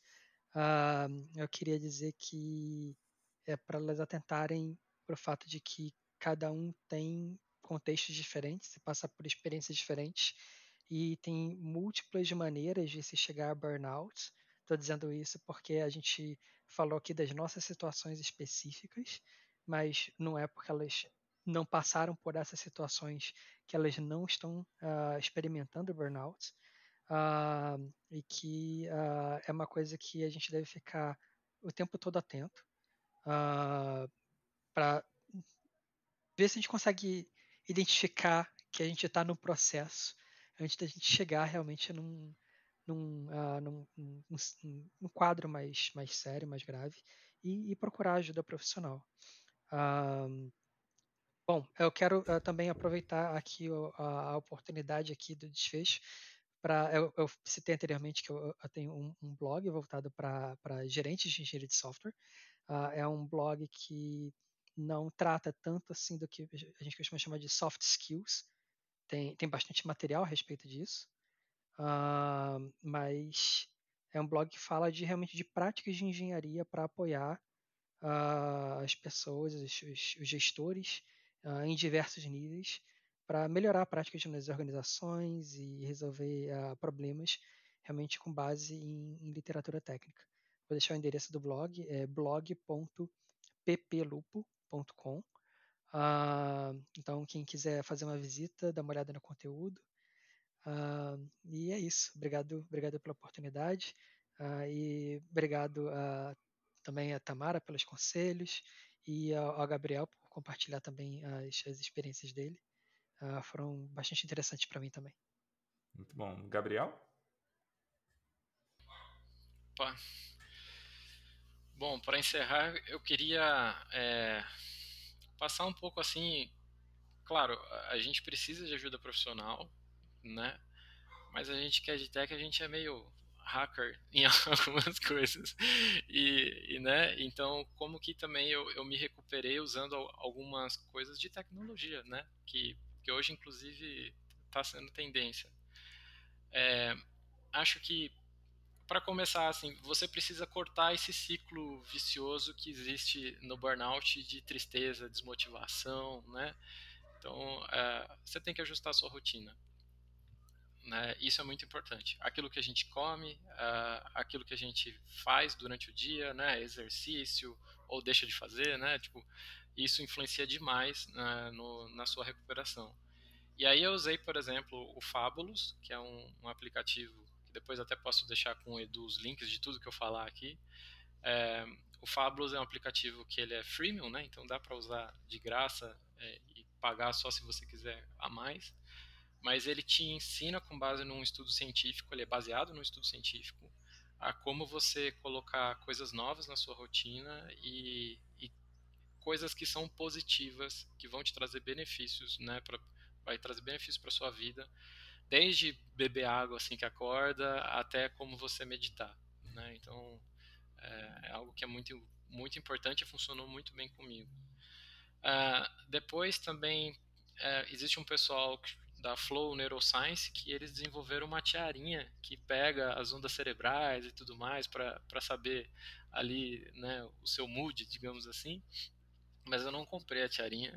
Eu queria dizer que é para elas atentarem para o fato de que cada um tem contextos diferentes e passa por experiências diferentes e tem múltiplas maneiras de se chegar a burnout. Estou dizendo isso porque a gente falou aqui das nossas situações específicas, mas não é porque elas não passaram por essas situações que elas não estão experimentando burnout. E que é uma coisa que a gente deve ficar o tempo todo atento para ver se a gente consegue identificar que a gente está no processo antes da gente chegar realmente num quadro mais sério, mais grave, e procurar ajuda profissional. Bom, eu quero também aproveitar aqui a oportunidade aqui do desfecho. Eu citei anteriormente que eu tenho um blog voltado para gerentes de engenharia de software. É um blog que não trata tanto assim do que a gente costuma chamar de soft skills. Tem bastante material a respeito disso, mas é um blog que fala realmente de práticas de engenharia para apoiar as pessoas, os gestores, em diversos níveis, para melhorar a prática nas organizações e resolver problemas realmente com base em literatura técnica. Vou deixar o endereço do blog, é blog.pplupo.com. Então, quem quiser fazer uma visita, dá uma olhada no conteúdo. E é isso. Obrigado pela oportunidade. E obrigado também a Tamara pelos conselhos e ao Gabriel por compartilhar também as experiências dele. Foram bastante interessantes para mim também. Muito bom. Gabriel? Opa. Bom, para encerrar, eu queria passar um pouco assim. Claro, a gente precisa de ajuda profissional, né? Mas a gente que é de tech, a gente é meio hacker em algumas coisas. Né? Então, como que também eu me recuperei usando algumas coisas de tecnologia, né? Que hoje, inclusive, está sendo tendência. Acho que, para começar, assim, você precisa cortar esse ciclo vicioso que existe no burnout de tristeza, desmotivação, né? Então, você tem que ajustar a sua rotina. Né? Isso é muito importante. Aquilo que a gente come, aquilo que a gente faz durante o dia, né? Exercício ou deixa de fazer, né? Tipo, isso influencia demais na sua recuperação. E aí eu usei, por exemplo, o Fabulous, que é um aplicativo que depois até posso deixar com o Edu os links de tudo que eu falar aqui. O Fabulous é um aplicativo que ele é freemium, né? Então dá para usar de graça e pagar só se você quiser a mais. Mas ele te ensina com base num estudo científico, ele é baseado num estudo científico, a como você colocar coisas novas na sua rotina e coisas que são positivas, que vão te trazer benefícios, né? Vai trazer benefícios para sua vida, desde beber água assim que acorda, até como você meditar, né? Então, é algo que é muito, muito importante e funcionou muito bem comigo. Depois também existe um pessoal da Flow Neuroscience que eles desenvolveram uma tiarinha que pega as ondas cerebrais e tudo mais para saber ali, né, o seu mood, digamos assim. Mas eu não comprei a tiarinha.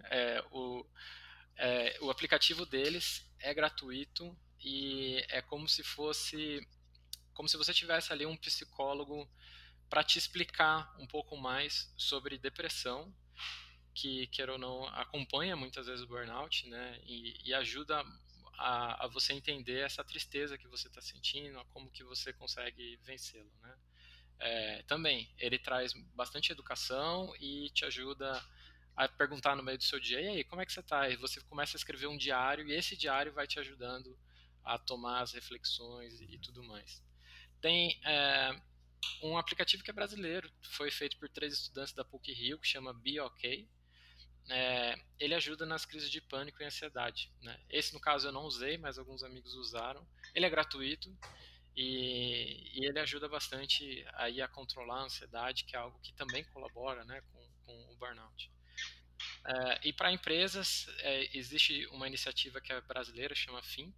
O aplicativo deles é gratuito e é como se você tivesse ali um psicólogo para te explicar um pouco mais sobre depressão, que, queira ou não, acompanha muitas vezes o burnout, né? E ajuda a você entender essa tristeza que você está sentindo, a como que você consegue vencê-lo, né? Também, ele traz bastante educação e te ajuda a perguntar no meio do seu dia, e aí, como é que você está? E você começa a escrever um diário, e esse diário vai te ajudando a tomar as reflexões e tudo mais. Tem um aplicativo que é brasileiro, foi feito por 3 estudantes da PUC-Rio, que chama Be OK. Ele ajuda nas crises de pânico e ansiedade, né? Esse, no caso, eu não usei, mas alguns amigos usaram. Ele é gratuito e ele ajuda bastante aí a controlar a ansiedade, que é algo que também colabora, né, com o burnout. E para empresas, existe uma iniciativa que é brasileira, chama Think,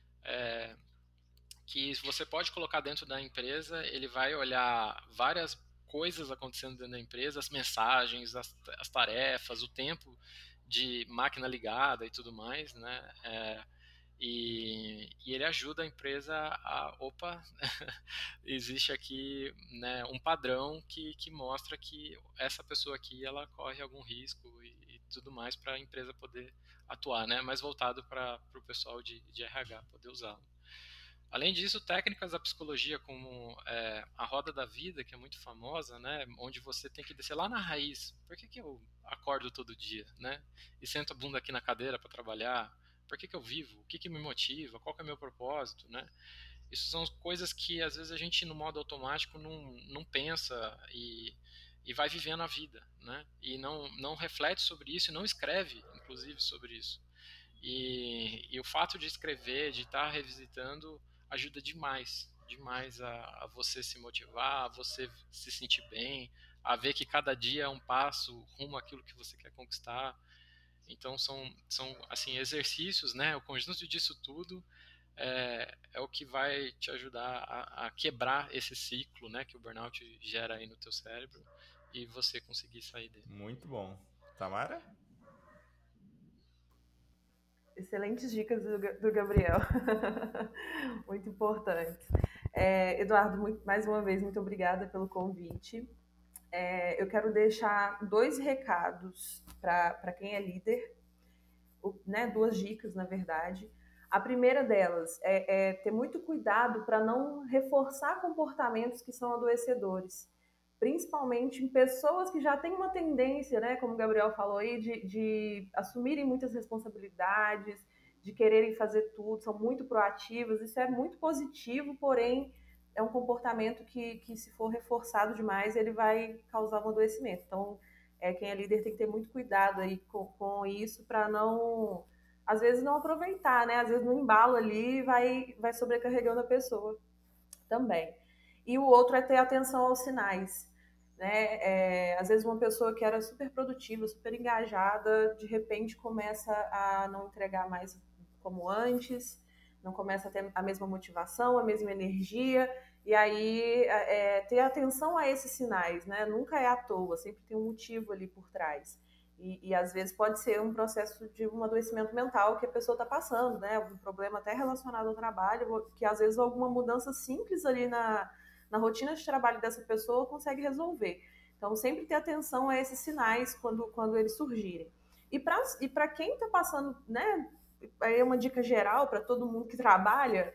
que você pode colocar dentro da empresa, ele vai olhar várias coisas acontecendo dentro da empresa, as mensagens, as tarefas, o tempo de máquina ligada e tudo mais, né? E ele ajuda a empresa opa, existe aqui, né, um padrão que mostra que essa pessoa aqui ela corre algum risco e tudo mais para a empresa poder atuar, né, mais voltado para o pessoal de RH poder usá-lo. Além disso, técnicas da psicologia como a roda da vida, que é muito famosa, né, onde você tem que descer lá na raiz. Por que eu acordo todo dia, né, e sento a bunda aqui na cadeira para trabalhar? Por que eu vivo? O que me motiva? Qual que é o meu propósito, né? Isso são coisas que às vezes a gente no modo automático não pensa e vai vivendo a vida, né? E não reflete sobre isso e não escreve, inclusive, sobre isso. E o fato de escrever, de estar revisitando, ajuda demais a você se motivar, a você se sentir bem, a ver que cada dia é um passo rumo àquilo que você quer conquistar. Então são assim, exercícios, né? O conjunto disso tudo é o que vai te ajudar a quebrar esse ciclo, né, que o burnout gera aí no teu cérebro e você conseguir sair dele. Muito bom. Tamara? Excelentes dicas do Gabriel. Muito importantes. Eduardo, mais uma vez, muito obrigada pelo convite. Eu quero deixar 2 recados para quem é líder, né, 2 dicas, na verdade. A primeira delas é ter muito cuidado para não reforçar comportamentos que são adoecedores, principalmente em pessoas que já têm uma tendência, né, como o Gabriel falou aí, de assumirem muitas responsabilidades, de quererem fazer tudo, são muito proativas. Isso é muito positivo, porém é um comportamento que se for reforçado demais, ele vai causar um adoecimento. Então, quem é líder tem que ter muito cuidado aí com isso para não, às vezes, não aproveitar, né? Às vezes no embalo ali vai sobrecarregando a pessoa também. E o outro é ter atenção aos sinais, né? Às vezes uma pessoa que era super produtiva, super engajada, de repente começa a não entregar mais como antes, não começa a ter a mesma motivação, a mesma energia, e aí ter atenção a esses sinais, né? Nunca é à toa, sempre tem um motivo ali por trás. E às vezes pode ser um processo de um adoecimento mental que a pessoa está passando, né? Algum problema até relacionado ao trabalho, que às vezes alguma mudança simples ali na rotina de trabalho dessa pessoa consegue resolver. Então, sempre ter atenção a esses sinais quando eles surgirem. E para quem está passando, né? Aí uma dica geral para todo mundo que trabalha,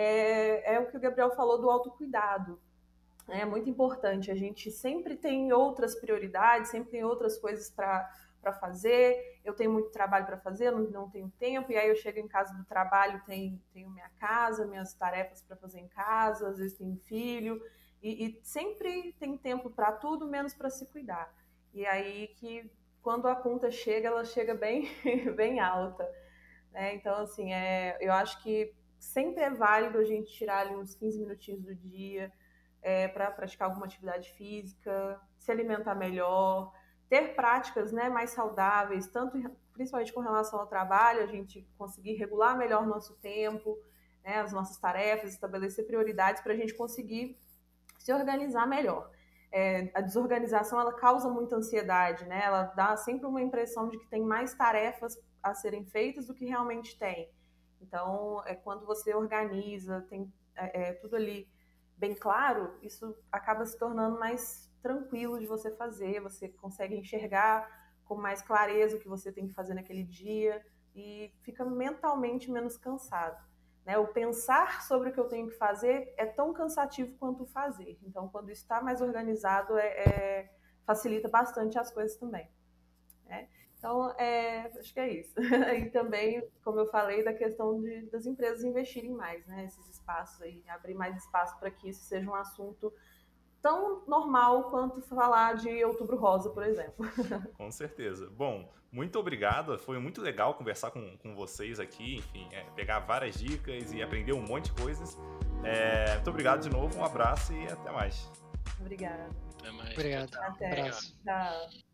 é o que o Gabriel falou do autocuidado. É muito importante. A gente sempre tem outras prioridades, sempre tem outras coisas para fazer. Eu tenho muito trabalho para fazer, não tenho tempo, e aí eu chego em casa do trabalho, tenho minha casa, minhas tarefas para fazer em casa, às vezes tenho filho, e sempre tem tempo para tudo, menos para se cuidar. E aí que quando a conta chega, ela chega bem, bem alta. Né? Então, assim, eu acho que sempre é válido a gente tirar ali uns 15 minutinhos do dia para praticar alguma atividade física, se alimentar melhor, ter práticas, né, mais saudáveis, principalmente com relação ao trabalho, a gente conseguir regular melhor nosso tempo, né, as nossas tarefas, estabelecer prioridades para a gente conseguir se organizar melhor. A desorganização, ela causa muita ansiedade, né? Ela dá sempre uma impressão de que tem mais tarefas a serem feitas do que realmente tem. Então, quando você organiza, tem tudo ali bem claro, isso acaba se tornando mais tranquilo de você fazer, você consegue enxergar com mais clareza o que você tem que fazer naquele dia e fica mentalmente menos cansado. Né? O pensar sobre o que eu tenho que fazer é tão cansativo quanto o fazer. Então, quando está mais organizado, facilita bastante as coisas também. Né? Então, acho que é isso. E também, como eu falei, da questão das empresas investirem mais, né? Esses espaços aí, abrir mais espaço para que isso seja um assunto tão normal quanto falar de Outubro Rosa, por exemplo. Com certeza. Bom, muito obrigado. Foi muito legal conversar com vocês aqui, enfim, pegar várias dicas e aprender um monte de coisas. Muito obrigado de novo, um abraço e até mais. Obrigada. Até mais. Obrigado. Até. Abraço. Tchau.